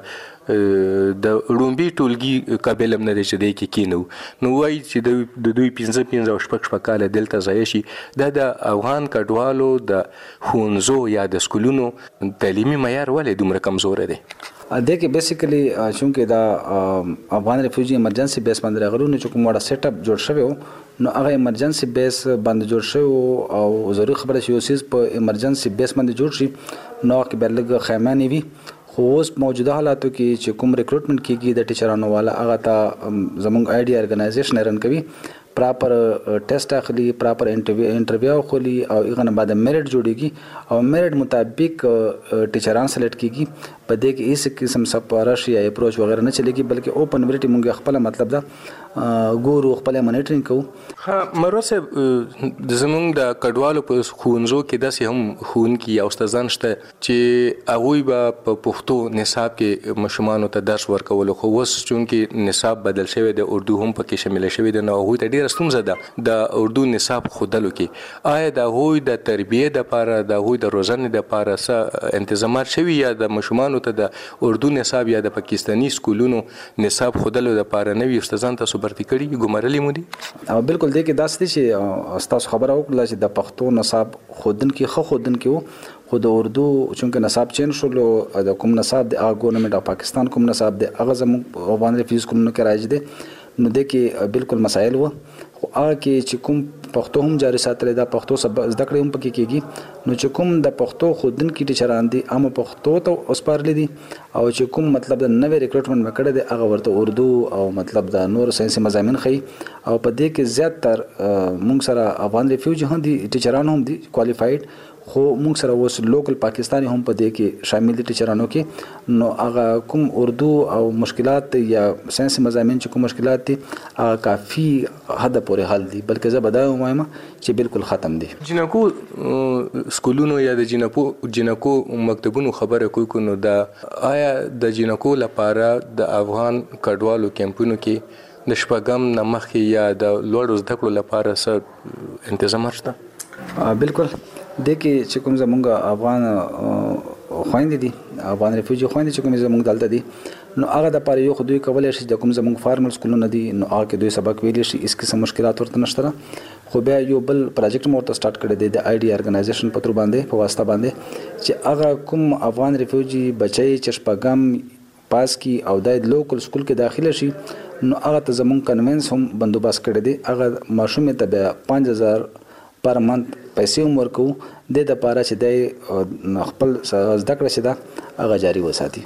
د رومبي ټولګي قابل هم نه دی چې دی کې کینو نو وایي چې د دوی 15 او شپږ کاله دلته ځای شي دا د افغان کډوالو د ښوونځو یا د سکولونو تعلیمي معیار ولې دومره کمزوری دی د کې بیسیکلی چونکې دا افغان ریفیوجی ایمرجنسي بیس باندې راغلو نو چې کوم وړه سیټ اپ جوړ شوی و نو هغه ایمرجنسي بیس باندې جوړ شوی او ضروري خبره چې یو سیز په ایمرجنسي بیس باندې جوړ شي نو هغه به لږ خیمانې وي خو اوس موجوده حالاتو کې چې کوم ریکروټمنټ کیږي د ټیچرانو والا هغه ته زموږ آیډي ارګنایزیشن رن کوي پراپر ټیسټ اخلي پراپر انټرویو اخلي او هغه نه بعد میرټ جوړیږي او میرټ مطابق ټیچران سلیکټ کیږي په دې کې هیڅ قسم سپارش یا اپروچ وغیرہ نه چلیږي بلکې اوپن ویریټي مونږ خپل مطلب دا ګورو خپل مانیټرینګ کوو ها مروت صاحب زمونږ د کډوالو په ښوونځو کې داسې هم ښوونکي یا استادان شته چې هغوی به په پښتو نصاب کې ماشومانو ته درس ورکولو خو اوس چونکې نصاب بدل شوی د اردو هم پکې شامل شوی دی نو هغوی ته ډېره ستونزه ده د اردو نصاب ښودلو کې آیا د هغوی د تربیې دپاره د هغوی د روزنې دپاره څه انتظامات شوي یا د ماشومانو ته د اردو نصاب یا د پاکستاني سکولونو نصاب ښودلو دپاره نوي استادان تاسو برتي کړي ګمارلي مو دي بالکل دی کې داسې دی چې ستاسو خبره وکړله چې د پښتو نصاب ښودونکي ښه ښودونکي وو خو د اردو چونکې نصاب چینج شولو د کوم نصاب د هغه ګورنمنټ اف پاکستان کوم نصاب دی هغه زموږ افغان ریفیوز سکولونو کې رایج دی نو د کې بالکل مسایل وو خو هغه کې چې کوم پښتو هم جاري ساتل دا پښتو زده کړې هم پکې کېږي نو چې کوم د پښتو ښودونکي ټیچران دي هم پښتو ته وسپارلي دي او چې کوم مطلب د نوې ریکروټمنټ وکړی دی هغه ورته اردو او مطلب د نور ساينسي مضامین ښيي او په دې کې زیاتره موږ سره افغان ریفیوجي هم دي ټیچران هم دي کوالیفاید خو موږ سره اوس لوکل پاکستاني هم په دې کې شامل دي ټیچرانو کې. نو هغه کوم اردو او مشکلات یا ساينسي مضامین چې کوم مشکلات دي هغه کافي حد پورې حل دي، بلکې زه به دا وایم چې بالکل ختم دي. جنکو سکولونو یا د جنکو مکتبونو خبره کوي نو دا آیا د جنکو لپاره د افغان کډوالو کیمپونو کې د شپږم نه مخکې یا د لوړو زده کړو لپاره څه انتظامات شته؟ بالکل د کې چې کوم زمونږ افغان خويندې دي، افغان ریفیوجي خويندې چې کوم زمونږ دلته دي، نو هغه د پاره یو خو دوی کولای شي د کوم زمونږ فارمل سکولونه دي نو هغه کې دوی سبق ویلی شي، اس قسم مشکلات ورته نشته. خو بیا یو بل پروجیکټ مورته سٹارټ کړی دی د آی ډي ارګنایزیشن په تر باندې په واسطه باندې چې هغه کوم افغان ریفیوجي بچي چې شپږم پاس کی او د لوکل سکول کې داخله شي نو هغه ته زمونږ کنوینس هم بندوبست کړی دی. هغه ماشوم ته بیا 5000 پر منت پیسې ورکو د لپاره چې د خپل زده کړه شي دا هغه جاری وساتي.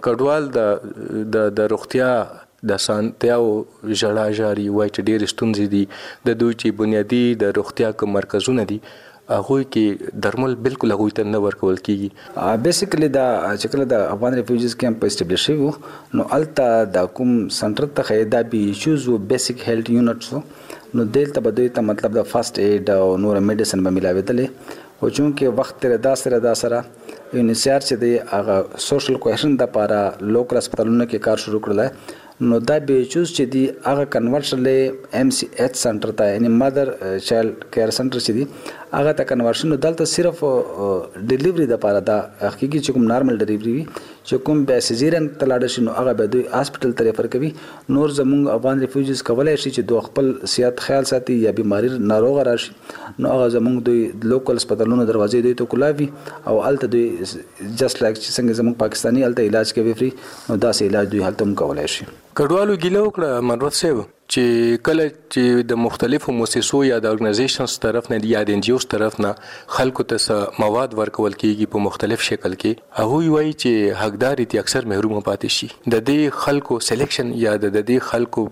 کډوال د روغتیا د سانتیاو ژړا جاری وای چې ډېر ستونزې دي د دوی چې بنیادی د روغتیا کوم مرکزونه دي هغه کې درمل بالکل هغه ته نه ورکول کیږي. بیسیکلی دا چې کله د افغان ریفیوجیز کیمپ اسټابلیش شو نو الته د کوم سنټر ته خیدا بي چوز او بیسیک هیلث یونټس نو دلته به دوی ته مطلب د فرست ایډ او نور میډیسن به ملاویدلې. خو چونکې وخت تر دا سره یونیسیار چې دی هغه سوشل کوهیشن د لپاره لوکل هسپتالونو کې کار شروع کړل نو دا به چوز چې دی هغه کنورشن له ام سی ایچ سنټر ته یعنی مدر چایلډ کیر سنټر چې دی هغه ته کنورشن دلته صرف ډیلیوري د لپاره دا حقيقي چې کوم نارمل ډیلیوري چې کوم به سیزیرین تلاړ شي نو هغه به دوی هسپتال ته ریفر کوي. نور زموږ افغان ریفیوجیز کولای شي چې دوه خپل صحت خیال ساتي یا بیماری ناروغ راشي نو هغه زموږ دوی لوکل هسپتالونو دروازې دوی ته کولاوي او الته دوی جست لایک چې څنګه زموږ پاکستاني الته علاج کوي فری نو دا سه علاج دوی هلته هم کولای شي. کډوالو ګیله وکړه مروت صاحب چې کله چې د مختلفو مؤسسو یا د ارګنایزیشنز طرف نه یا د ان جی اوز طرف نه خلکو ته مواد ورکول کیږي په مختلف شکل کې هغه وایي چې حقدار دي اکثر محروم پاتې شي. د دې خلکو سلیکشن یا د دې خلکو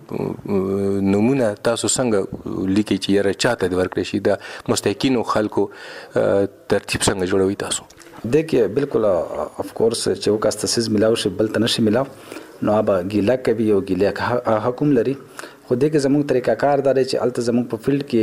نمونه تاسو څنګه لیکي چې یاره چاته ورکړي شي د مستحقینو خلکو ترتیب څنګه جوړوي تاسو؟ देखिए बिल्कुल ऑफ कोर्स چې وکاست تاسیس ملاو شي بل تنشي ملاو نو ابا ګیلا کوي او ګیلا حکم لري. خو دغه زموږ طریقہ کار دار چې الته زموږ په فیلډ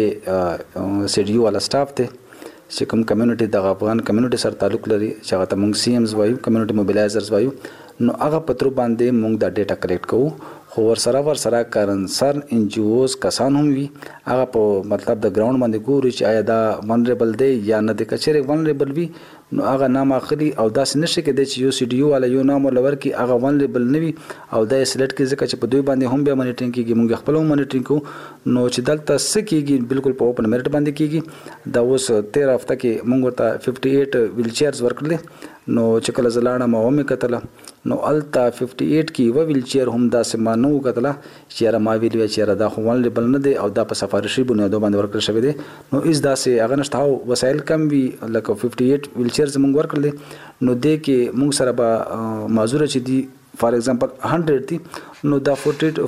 کې سی ډي یو والا سټاف ته چې کوم کمیونټي د افغان کمیونټي سره تعلق لري چې هغه ته موږ سی ایمز وایو کمیونټي موبیلایزرز وایو نو هغه پترو باندې موږ د ډیټا کلیکټ کوو. خو ورسره کارنسر ان جی اوز کسان هم وي هغه په مطلب د ګراوند باندې ګوري چې آیا دا ونریبل دی یا نه د کچره ونریبل وي نو هغه نام اخلي او داسې نشي کېدای چې یو سی ډي یو والا یو نام ولور کې هغه ونریبل نه وي او دا سلیکټ کې ځکه چې په دوی باندې هم به مانیټرینګ کیږي موږ خپل هم مانیټرینګ کوو نو چې دلته سکیږي بالکل په اوپن میرټ باندې کیږي. دا اوس 13 هفته کې موږ ورته 58 ویل چیرز ورکړل نو چې کله زلاړه ما هم کتله نو التا 58 کې و ویل چیر هم دا سمانو کتله چې را ما ویل چې را دا خو ونریبل نه دی او دا په سفارشي بنیادو باندې ورکړل شوی دی نو اس داسې هغه نشته وسایل کم وی لکه 58 ویل چیرز موږ ورکړل نو د کې موږ سره به معذور چې دی فار ایگزامپل 100 دي نو دا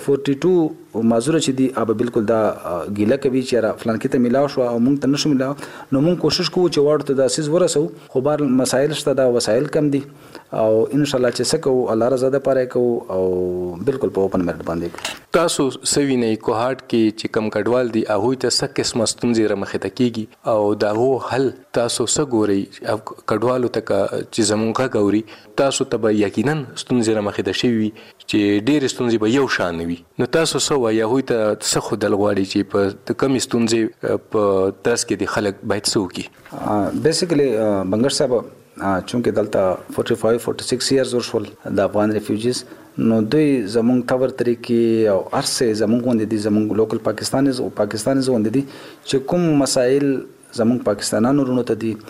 42 معذور چې دی اب بالکل دا ګیله کوي چې را فلان کې ته ملاو شو او موږ ته نشو ملاو نو موږ کوشش کوو چې ورته دا سیس ورسو خو بار مسایل شته دا وسایل کم دي او ان شاء الله چې سکو الله رضا ده پاره کو او بالکل په اوپن میرټ باندې تاسو سوینه کوهارت کې چې کم کډوال دي هغه ته څه قسمه ستونزې را مخې ته کیږي او دا هو حل تاسو څه ګوري کډوالو ته چې زمونږه ګوري تاسو ته یقینا ستونزې را مخې ته شي چې ډېر ستونزې به یو شان وي نو تاسو څه وایي هغه ته څه خدل غواړي چې په کم ستونزې په تاسو کې د خلک باید څه وکړي؟ بیسیکلی بنګر صاحب چونکه دلته 45-46 ایئرز ورشول د افغان ریفیوجیز نو دوی زمونږ تور طریقې او ارسه زمونږ وندي زمونږ لوکل پاکستانیز او پاکستانیز وندي چې کوم مسائل زمونږ پاکستانانو رونو ته دي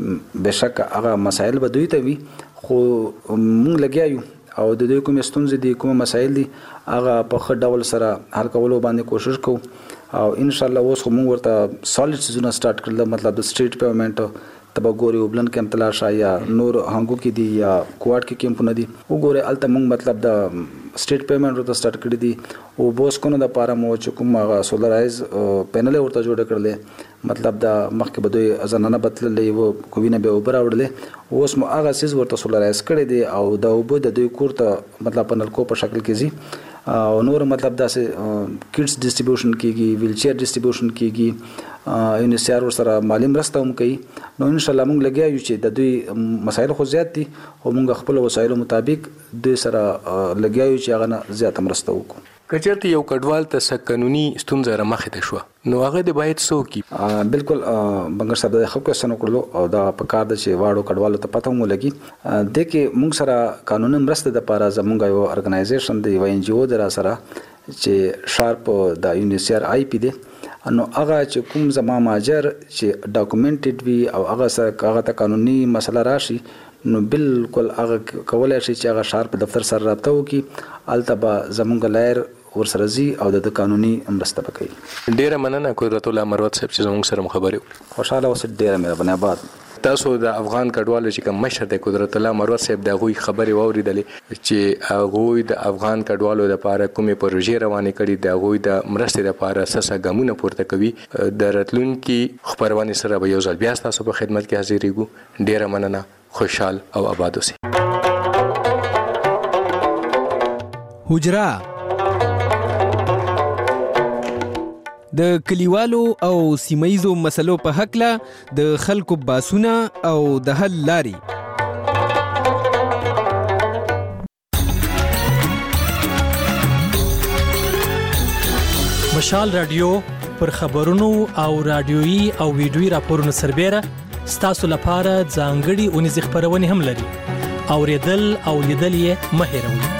بشک هغه مسائل به دوی ته وي خو موږ لګیایو او د دوی کوم ستونزې دي کوم مسائل دي هغه په خړ ډول سره حل کولو باندې کوشش کوو او ان شاء الله اوس موږ ورته سالید سيزونه سٹارټ کړل مطلب د سټریټ پیمنٹ تبه ګوري وبلن کیمپ تلاشا یا نور هنګو کې دي یا کوارټ کې کیمپونه دي وګوره الته موږ مطلب د سټیټ پیمنٹ ورته سٹارټ کړی دي او بوس کو نه د پاره مو چې کوم هغه سولرایز پینل ورته جوړ کړل مطلب د مخکې بدوي ازنانه بدللې وو کوینه به اوبر اورلې اوس مو هغه سیز ورته سولرایز کړی دي او د اوبو د دوی کور ته مطلب پنل کو په شکل کې زی او نور مطلب داسې کټس ډیسټریبیوشن کیږي ویل چیر ډیسټریبیوشن کیږي یونیسیار سره مالی مرسته هم کوي نو ان شاء الله موږ لګیا یو چې د دوی مسایل خو زیات دي او موږ خپل وسایلو مطابق دوی سره لګیا یو چې هغه نه زیات مرسته وکړو کچرته یو کډوال ته س قانوني ستونزه را مخه ته شو نو هغه د باید سو کی بالکل بنګر صاحب د خپل کوېسچن وکړو او دا په کار د چې واړو کډوالو ته پته مو لګي د کې موږ سره قانوني مرسته د پاره زموږ یو ارګنایزیشن دی یو ان جی او در سره چې شارپ د یونیسیار آی پی دی نو هغه چې کوم زما ماجر چې ډاکومنټډ وي او هغه ته قانوني مسله راشي نو بالکل هغه کولای شي چې هغه شارپ دفتر سره رابطه وکړي التبا زمونږ لایر ورسره زی او د قانوني مرسته وکړي ډیره مننه قدرت الله مروت صاحب چې زموږ سره خبرې خوشاله اوسه ډیره مهرباني آباد تاسو د افغان کډوالو چې کوم مشر د قدرت الله مروت صاحب د غوي خبرې واوریدلې چې غوي د افغان کډوالو لپاره کومې پروژې روانې کړي د غوي د مرستې لپاره ساسا ګامونه پورته کوي د راتلونکي خبرونه سره به یو ځل بیا تاسو په خدمت کې حاضرېږو ډیره مننه خوشحال او آباد اوسئ حجرا د کلیوالو او سیمایزو مسلو په حق له د خلکو باسونه او د حل لاري مشال رادیو پر خبرونو او رادیوي او ویډیوي راپورونو سربېره ستاسو لپاره ځانګړي اونیز خبرونه هم لري اوریدل او لیدل یې مه هېروئ